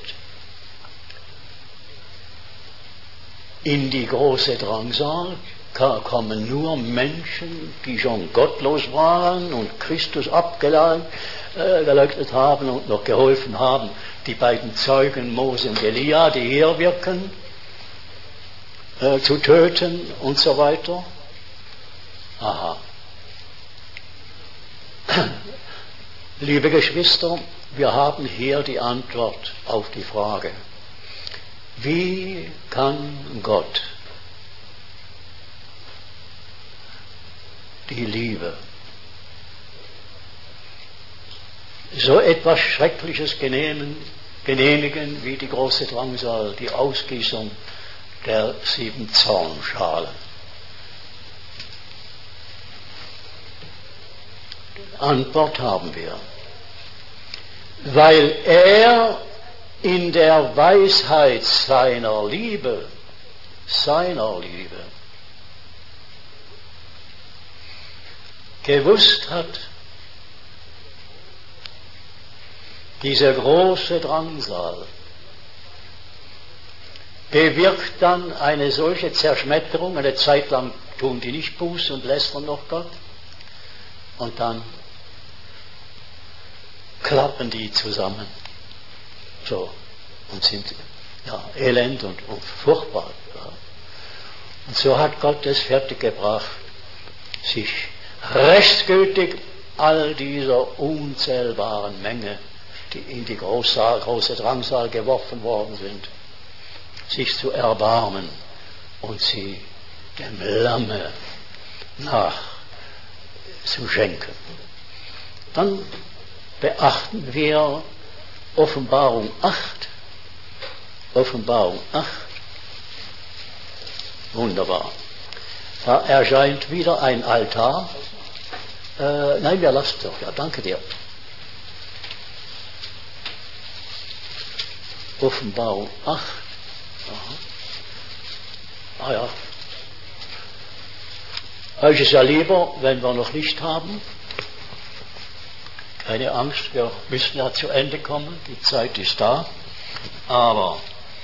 In die große Drangsal kommen nur Menschen, die schon gottlos waren und Christus abgeleugnet äh, haben und noch geholfen haben, die beiden Zeugen Mose und Elia, die hier wirken, äh, zu töten und so weiter. Aha. Liebe Geschwister, wir haben hier die Antwort auf die Frage, wie kann Gott die Liebe so etwas Schreckliches genehmigen, genehmigen wie die große Drangsal, die Ausgießung der sieben Zornschalen? Antwort haben wir. Weil er in der Weisheit seiner Liebe, seiner Liebe, gewusst hat, diese große Drangsal bewirkt dann eine solche Zerschmetterung, eine Zeit lang tun die nicht Buß und lästern noch Gott, und dann klappen die zusammen. So, und sind ja, elend und, und furchtbar. Ja. Und so hat Gott es fertiggebracht, sich rechtsgültig all dieser unzählbaren Menge, die in die große, große Drangsal geworfen worden sind, sich zu erbarmen und sie dem Lamme nach zu schenken. Dann beachten wir Offenbarung acht. Offenbarung acht. Wunderbar. Da erscheint wieder ein Altar. Äh, nein, wir lassen es doch. Ja, danke dir. Offenbarung acht. Aha. Ah ja. Euch ist ja lieber, wenn wir noch Licht haben. Keine Angst, wir müssen ja zu Ende kommen, die Zeit ist da. Aber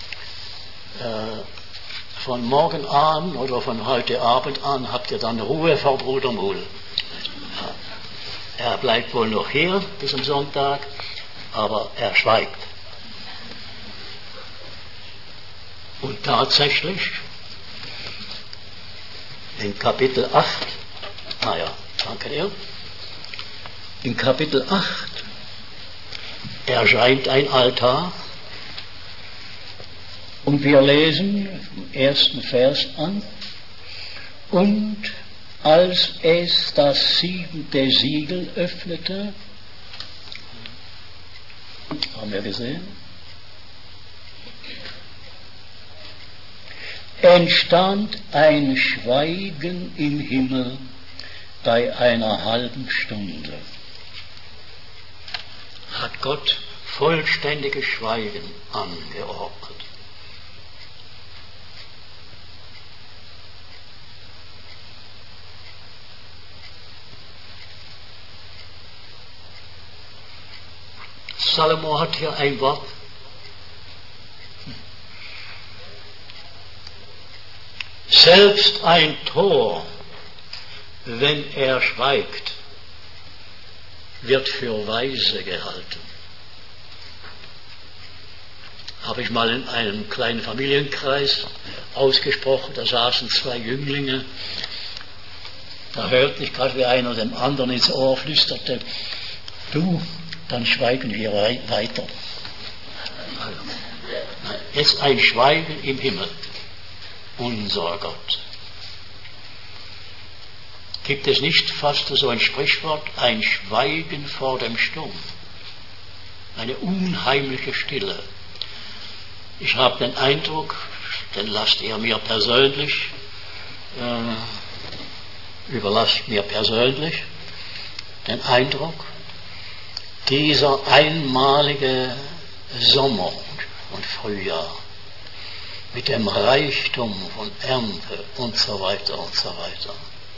äh, von morgen an oder von heute Abend an habt ihr dann Ruhe vor Bruder Muhl. Ja. Er bleibt wohl noch hier bis zum Sonntag, aber er schweigt. Und tatsächlich, in Kapitel acht, naja, danke dir, in Kapitel acht erscheint ein Altar und wir lesen im ersten Vers an: Und als es das siebente Siegel öffnete, haben wir gesehen, entstand ein Schweigen im Himmel bei einer halben Stunde. Hat Gott vollständiges Schweigen angeordnet. Salomo hat hier ein Wort. Selbst ein Tor, wenn er schweigt, wird für weise gehalten. Habe ich mal in einem kleinen Familienkreis ausgesprochen, da saßen zwei Jünglinge, da hörte ich gerade, wie einer dem anderen ins Ohr flüsterte, du, dann schweigen wir weiter. Jetzt ein Schweigen im Himmel, unser Gott. Gibt es nicht fast so ein Sprichwort, ein Schweigen vor dem Sturm? Eine unheimliche Stille. Ich habe den Eindruck, den lasst ihr mir persönlich, äh, überlasst mir persönlich, den Eindruck, dieser einmalige Sommer und Frühjahr mit dem Reichtum von Ernte und so weiter und so weiter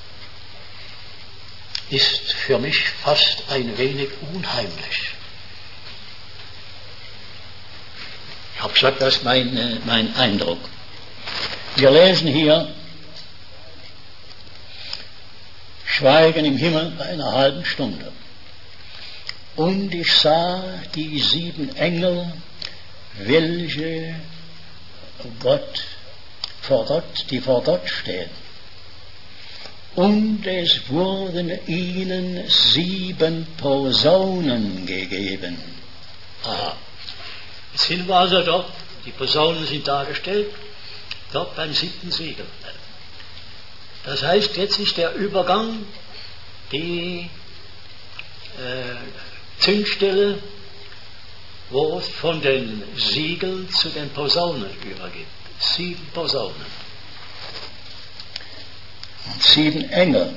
ist für mich fast ein wenig unheimlich. Ich habe gesagt, das ist mein, mein Eindruck. Wir lesen hier Schweigen im Himmel bei einer halben Stunde. Und ich sah die sieben Engel, welche Gott, vor Gott, die vor Gott stehen. Und es wurden ihnen sieben Posaunen gegeben. Aha. Jetzt sind wir also dort, die Posaunen sind dargestellt, dort beim siebten Siegel. Das heißt, jetzt ist der Übergang, die äh, Zündstelle, wo es von den Siegeln zu den Posaunen übergeht. Sieben Posaunen. Und sieben Engel,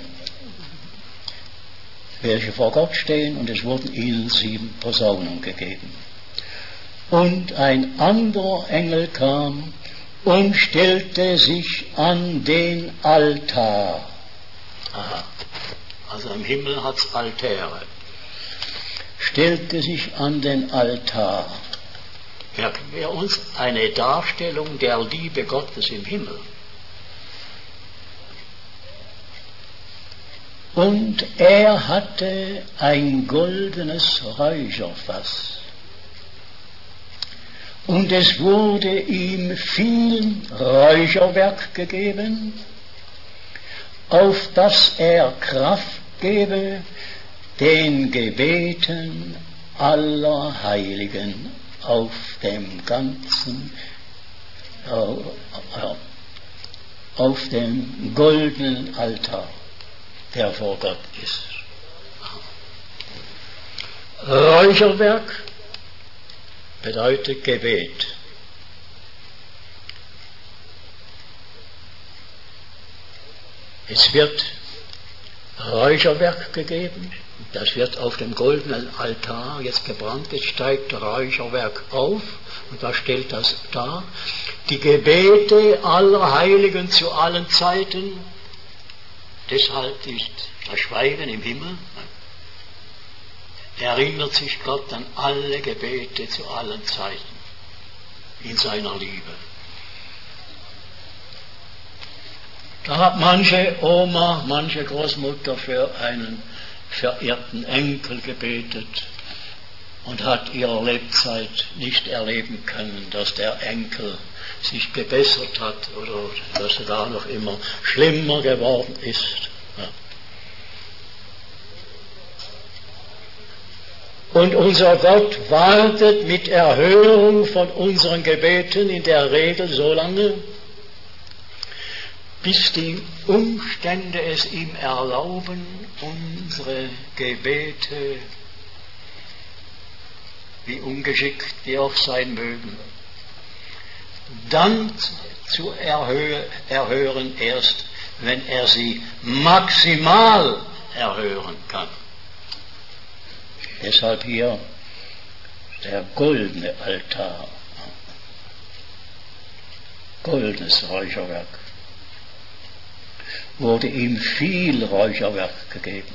welche vor Gott stehen, und es wurden ihnen sieben Posaunen gegeben. Und ein anderer Engel kam und stellte sich an den Altar. Aha. Also im Himmel hat es Altäre. Stellte sich an den Altar. Merken wir uns eine Darstellung der Liebe Gottes im Himmel. Und er hatte ein goldenes Räucherfass. Und es wurde ihm viel Räucherwerk gegeben, auf das er Kraft gebe den Gebeten aller Heiligen auf dem ganzen, auf dem goldenen Altar, der vor Gott ist. Räucherwerk bedeutet Gebet. Es wird Räucherwerk gegeben, das wird auf dem goldenen Altar jetzt gebrannt, jetzt steigt Räucherwerk auf und was stellt das dar? Die Gebete aller Heiligen zu allen Zeiten. Deshalb ist das Schweigen im Himmel, erinnert sich Gott an alle Gebete zu allen Zeiten in seiner Liebe. Da hat manche Oma, manche Großmutter für einen verehrten Enkel gebetet und hat ihrer Lebzeit nicht erleben können, dass der Enkel sich gebessert hat oder dass er da noch immer schlimmer geworden ist. Ja. Und unser Gott wartet mit Erhörung von unseren Gebeten in der Regel so lange, bis die Umstände es ihm erlauben, unsere Gebete, wie ungeschickt die auch sein mögen, dann zu erhö- erhören erst, wenn er sie maximal erhören kann. Deshalb hier der goldene Altar, goldenes Räucherwerk, wurde ihm viel Räucherwerk gegeben.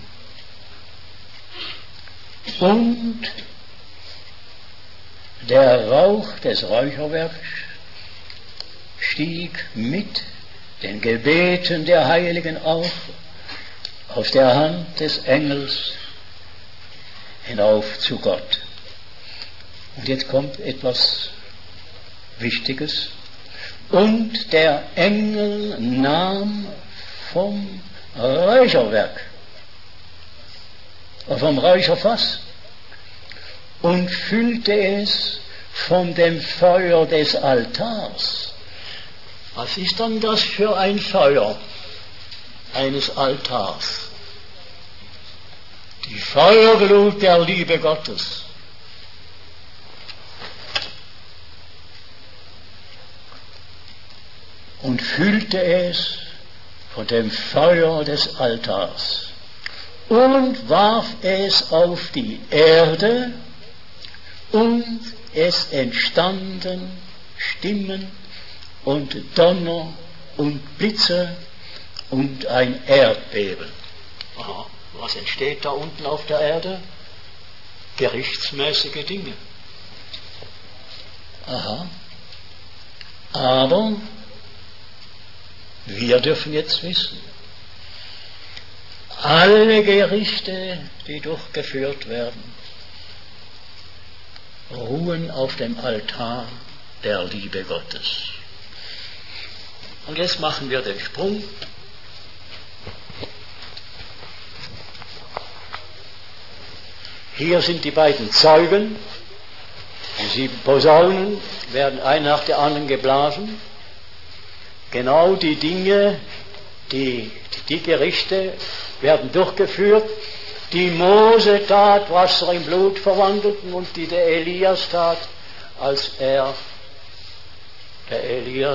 Und der Rauch des Räucherwerks stieg mit den Gebeten der Heiligen auf aus der Hand des Engels hinauf zu Gott. Und jetzt kommt etwas Wichtiges. Und der Engel nahm vom Räucherwerk, vom Räucherfass, und füllte es von dem Feuer des Altars. Was ist dann das für ein Feuer eines Altars? Die Feuerglut der Liebe Gottes. Und füllte es von dem Feuer des Altars und warf es auf die Erde, und es entstanden Stimmen und Donner und Blitze und ein Erdbeben. Aha, was entsteht da unten auf der Erde? Gerichtsmäßige Dinge. Aha. Aber wir dürfen jetzt wissen, alle Gerichte, die durchgeführt werden, ruhen auf dem Altar der Liebe Gottes. Und jetzt machen wir den Sprung. Hier sind die beiden Zeugen. Die sieben Posaunen werden ein nach der anderen geblasen. Genau die Dinge, die, die Gerichte werden durchgeführt, die Mose tat, Wasser in Blut verwandelten, und die der Elias tat, als er, der Elias,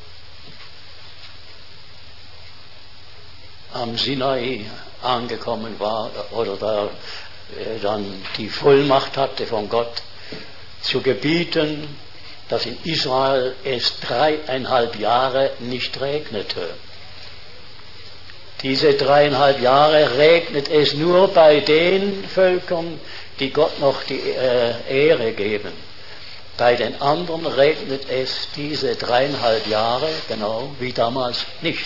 am Sinai angekommen war, oder da äh, dann die Vollmacht hatte von Gott zu gebieten, dass in Israel es dreieinhalb Jahre nicht regnete. Diese dreieinhalb Jahre regnet es nur bei den Völkern, die Gott noch die äh, Ehre geben. Bei den anderen regnet es diese dreieinhalb Jahre, genau wie damals, nicht.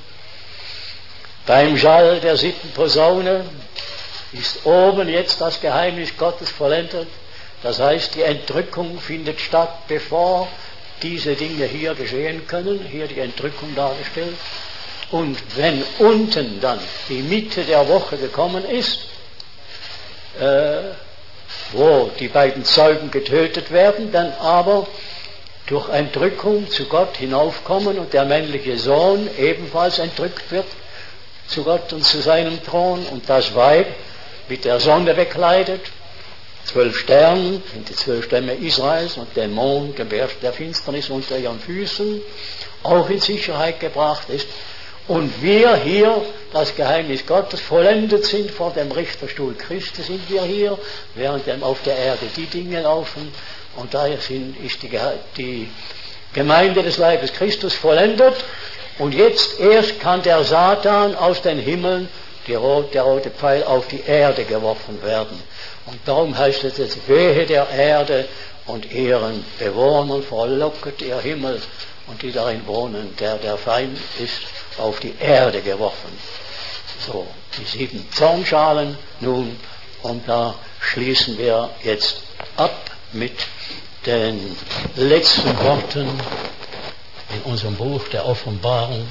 Beim Schall der siebten Posaune ist oben jetzt das Geheimnis Gottes vollendet. Das heißt, die Entrückung findet statt, bevor diese Dinge hier geschehen können. Hier die Entrückung dargestellt. Und wenn unten dann die Mitte der Woche gekommen ist, äh, wo die beiden Zeugen getötet werden, dann aber durch Entrückung zu Gott hinaufkommen und der männliche Sohn ebenfalls entrückt wird zu Gott und zu seinem Thron, und das Weib mit der Sonne bekleidet, zwölf Sterne sind die zwölf Stämme Israels, und der Mond, der Finsternis unter ihren Füßen, auch in Sicherheit gebracht ist. Und wir hier, das Geheimnis Gottes, vollendet sind vor dem Richterstuhl Christi, sind wir hier, während auf der Erde die Dinge laufen. Und daher sind, ist die, die Gemeinde des Leibes Christus vollendet. Und jetzt erst kann der Satan aus den Himmeln, die rot, der rote Pfeil, auf die Erde geworfen werden. Und darum heißt es jetzt, wehe der Erde und ihren Bewohnern, verlocket ihr Himmel und die darin wohnen, der der Feind ist auf die Erde geworfen. So, die sieben Zornschalen nun, und da schließen wir jetzt ab mit den letzten Worten in unserem Buch der Offenbarung.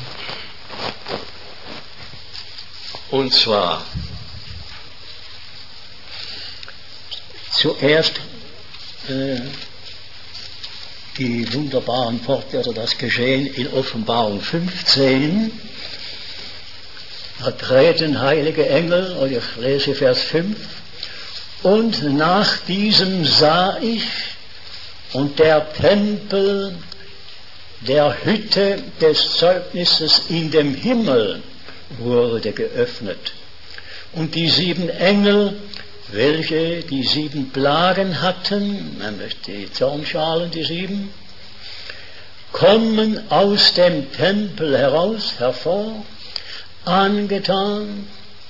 Und zwar zuerst äh, die wunderbaren Worte oder das Geschehen in Offenbarung fünfzehn. Da treten heilige Engel, und ich lese Vers fünf, und nach diesem sah ich, und der Tempel der Hütte des Zeugnisses in dem Himmel wurde geöffnet. Und die sieben Engel welche die sieben Plagen hatten, nämlich die Zornschalen, die sieben, kommen aus dem Tempel heraus, hervor, angetan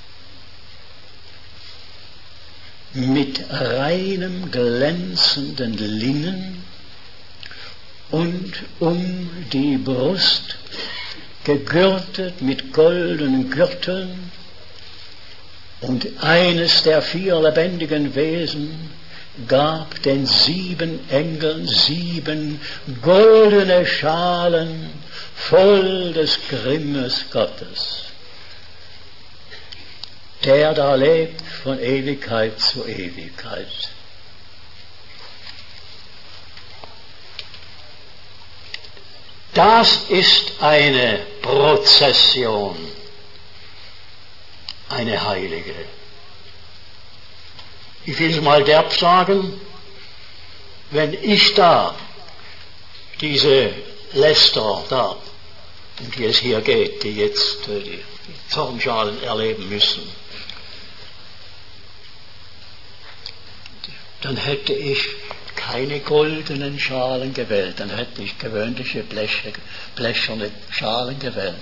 mit reinem, glänzenden Linnen und um die Brust gegürtet mit goldenen Gürteln, und eines der vier lebendigen Wesen gab den sieben Engeln sieben goldene Schalen voll des Grimmes Gottes, der da lebt von Ewigkeit zu Ewigkeit. Das ist eine Prozession, eine heilige. Ich will es mal derb sagen, wenn ich da diese Läster da, um die es hier geht, die jetzt äh, die Zornschalen erleben müssen, dann hätte ich keine goldenen Schalen gewählt, dann hätte ich gewöhnliche Bleche, blecherne Schalen gewählt.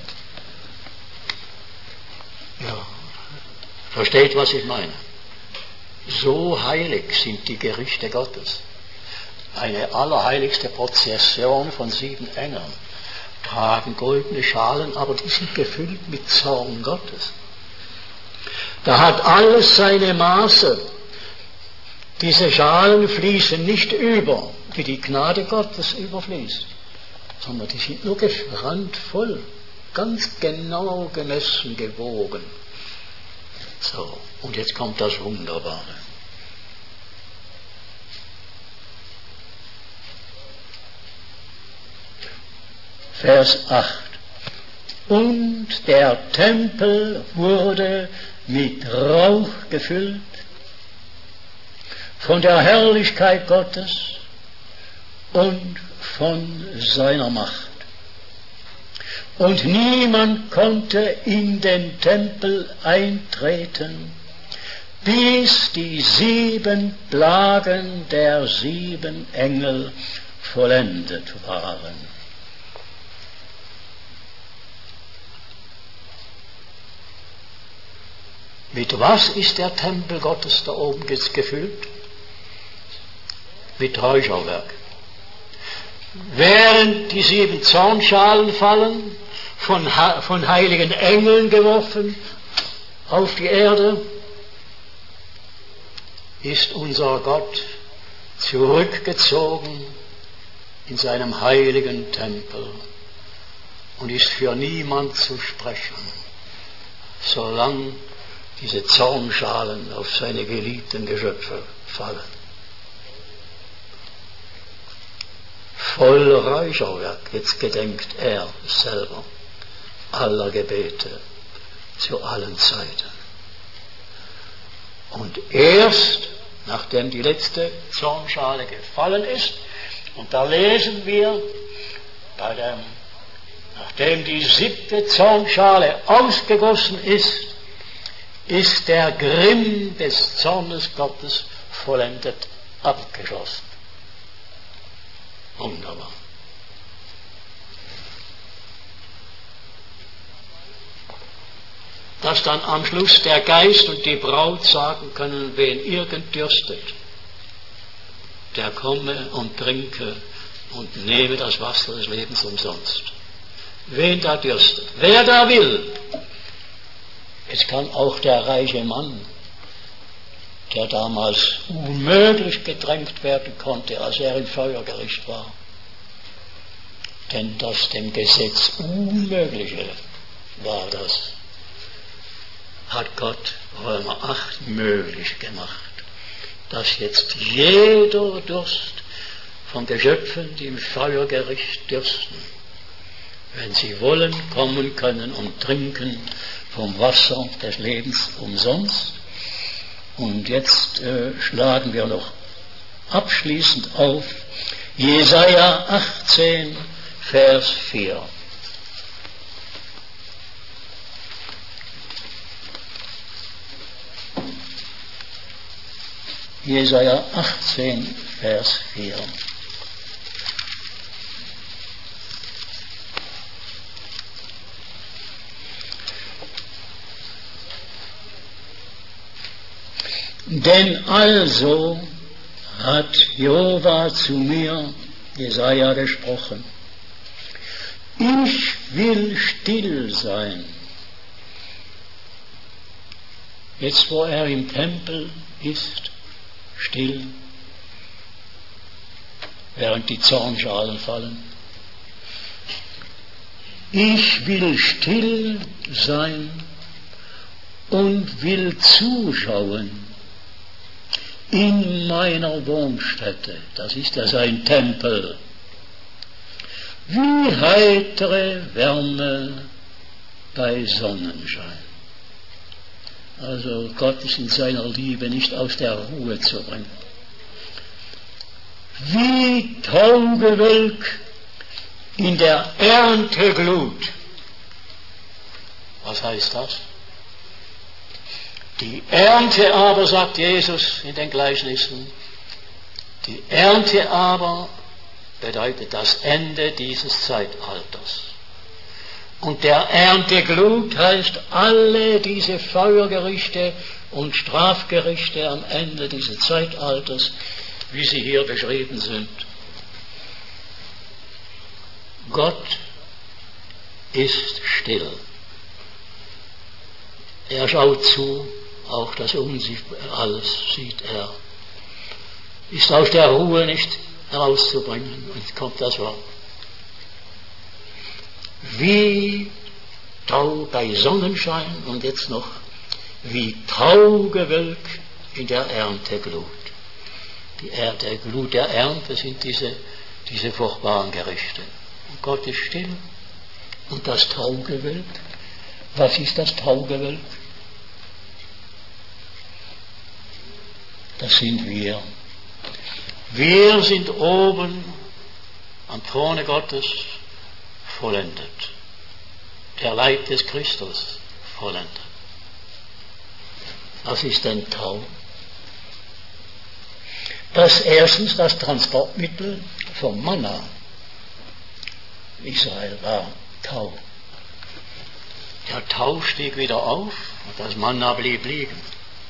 Ja, versteht, was ich meine? So heilig sind die Gerichte Gottes. Eine allerheiligste Prozession von sieben Engeln tragen goldene Schalen, aber die sind gefüllt mit Zorn Gottes. Da hat alles seine Maße. Diese Schalen fließen nicht über, wie die Gnade Gottes überfließt, sondern die sind nur randvoll, ganz genau gemessen, gewogen. So, und jetzt kommt das Wunderbare. Vers acht. Und der Tempel wurde mit Rauch gefüllt von der Herrlichkeit Gottes und von seiner Macht. Und niemand konnte in den Tempel eintreten, bis die sieben Plagen der sieben Engel vollendet waren. Mit was ist der Tempel Gottes da oben gefüllt? Mit Räucherwerk. Während die sieben Zornschalen fallen, von, von heiligen Engeln geworfen auf die Erde, ist unser Gott zurückgezogen in seinem heiligen Tempel und ist für niemand zu sprechen, solange diese Zornschalen auf seine geliebten Geschöpfe fallen. Voll Räucherwerk, jetzt gedenkt er selber aller Gebete zu allen Zeiten. Und erst, nachdem die letzte Zornschale gefallen ist, und da lesen wir, bei dem, nachdem die siebte Zornschale ausgegossen ist, ist der Grimm des Zornes Gottes vollendet abgeschlossen. Wunderbar. Dass dann am Schluss der Geist und die Braut sagen können, wen irgend dürstet, der komme und trinke und nehme das Wasser des Lebens umsonst. Wen da dürstet, wer da will. Es kann auch der reiche Mann, der damals unmöglich gedrängt werden konnte, als er im Feuergericht war. Denn das dem Gesetz Unmögliche war das, hat Gott Römer acht möglich gemacht, dass jetzt jeder Durst von Geschöpfen, die im Feuergericht dürsten, wenn sie wollen, kommen können und trinken vom Wasser des Lebens umsonst. Und jetzt äh, schlagen wir noch abschließend auf Jesaja achtzehn, Vers vier. Jesaja achtzehn, Vers vier. Denn also hat Jehova zu mir, Jesaja, gesprochen: Ich will still sein. Jetzt, wo er im Tempel ist, still, während die Zornschalen fallen. Ich will still sein und will zuschauen in meiner Wohnstätte. Das ist ja sein Tempel. Wie heitere Wärme bei Sonnenschein. Also Gott ist in seiner Liebe nicht aus der Ruhe zu bringen. Wie Taugewölk in der Ernteglut. Was heißt das? Die Ernte aber, sagt Jesus in den Gleichnissen, die Ernte aber bedeutet das Ende dieses Zeitalters. Und der Ernteglut heißt alle diese Feuergerichte und Strafgerichte am Ende dieses Zeitalters, wie sie hier beschrieben sind. Gott ist still. Er schaut zu, auch das Unsichtbare, alles sieht er. Ist aus der Ruhe nicht herauszubringen, und kommt das Wort. Wie Tau bei Sonnenschein und jetzt noch wie Taugewölk in der Ernteglut. Die Ernte, Glut der Ernte sind diese, diese furchtbaren Gerichte. Und Gott ist still. Und das Taugewölk, was ist das Taugewölk? Das sind wir. Wir sind oben am Throne Gottes vollendet. Der Leib des Christus vollendet. Was ist denn Tau? Das ist erstens das Transportmittel vom Manna. Israel war Tau. Der Tau stieg wieder auf und das Manna blieb liegen.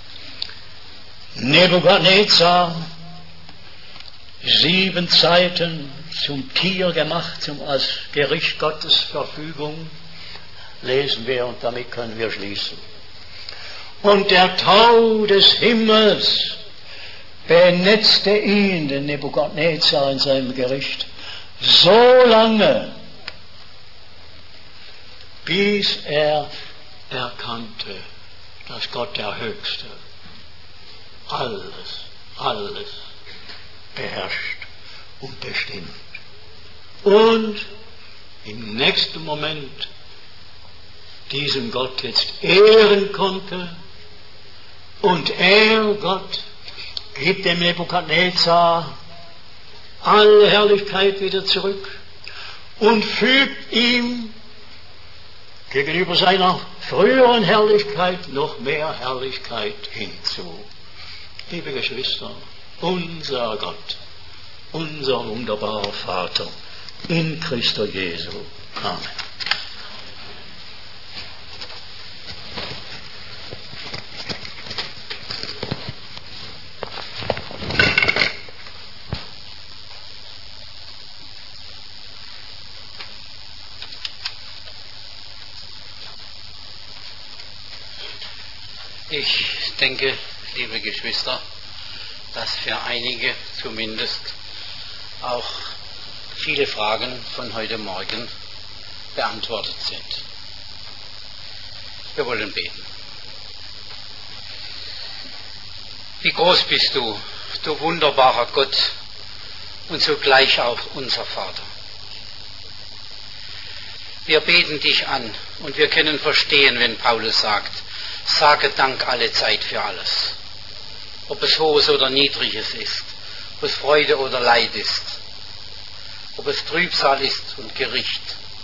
Nebukadnezar, sieben Zeiten zum Tier gemacht, zum als Gericht Gottes Verfügung, lesen wir und damit können wir schließen. Und der Tau des Himmels benetzte ihn, den Nebukadnezar, in seinem Gericht, so lange, bis er erkannte, dass Gott der Höchste alles, alles beherrscht und bestimmt. Und im nächsten Moment diesen Gott jetzt ehren konnte, und er, Gott, gibt dem Nebukadnezar alle Herrlichkeit wieder zurück und fügt ihm gegenüber seiner früheren Herrlichkeit noch mehr Herrlichkeit hinzu. Liebe Geschwister, unser Gott, unser wunderbarer Vater in Christo Jesu. Amen. Ich denke, liebe Geschwister, dass für einige zumindest auch viele Fragen von heute Morgen beantwortet sind. Wir wollen beten. Wie groß bist du, du wunderbarer Gott und zugleich auch unser Vater. Wir beten dich an und wir können verstehen, wenn Paulus sagt, sage Dank alle Zeit für alles. Ob es Hohes oder Niedriges ist, ob es Freude oder Leid ist, ob es Trübsal ist und Gericht.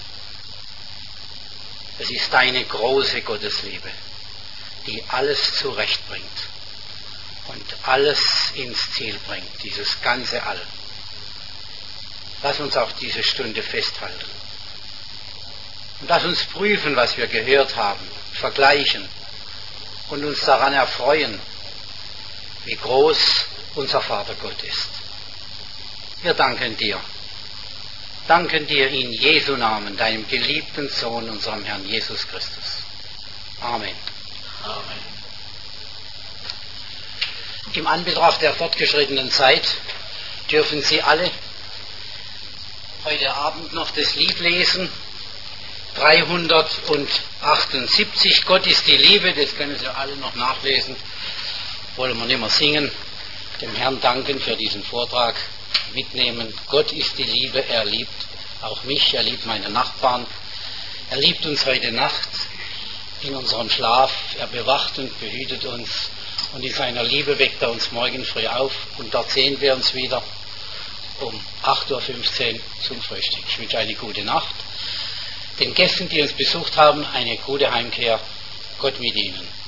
Es ist deine große Gottesliebe, die alles zurechtbringt. und alles ins Ziel bringt, dieses ganze All. Lass uns auch diese Stunde festhalten. Und lass uns prüfen, was wir gehört haben, vergleichen und uns daran erfreuen, wie groß unser Vater Gott ist. Wir danken dir. Danken dir in Jesu Namen, deinem geliebten Sohn, unserem Herrn Jesus Christus. Amen. Amen. Im Anbetracht der fortgeschrittenen Zeit dürfen Sie alle heute Abend noch das Lied lesen, dreihundertachtundsiebzig, Gott ist die Liebe, das können Sie alle noch nachlesen, wollen wir nicht mehr singen, dem Herrn danken für diesen Vortrag, mitnehmen, Gott ist die Liebe, er liebt auch mich, er liebt meine Nachbarn, er liebt uns heute Nacht in unserem Schlaf, er bewacht und behütet uns und in seiner Liebe weckt er uns morgen früh auf und dort sehen wir uns wieder um acht Uhr fünfzehn zum Frühstück. Ich wünsche eine gute Nacht. Den Gästen, die uns besucht haben, eine gute Heimkehr. Gott mit Ihnen.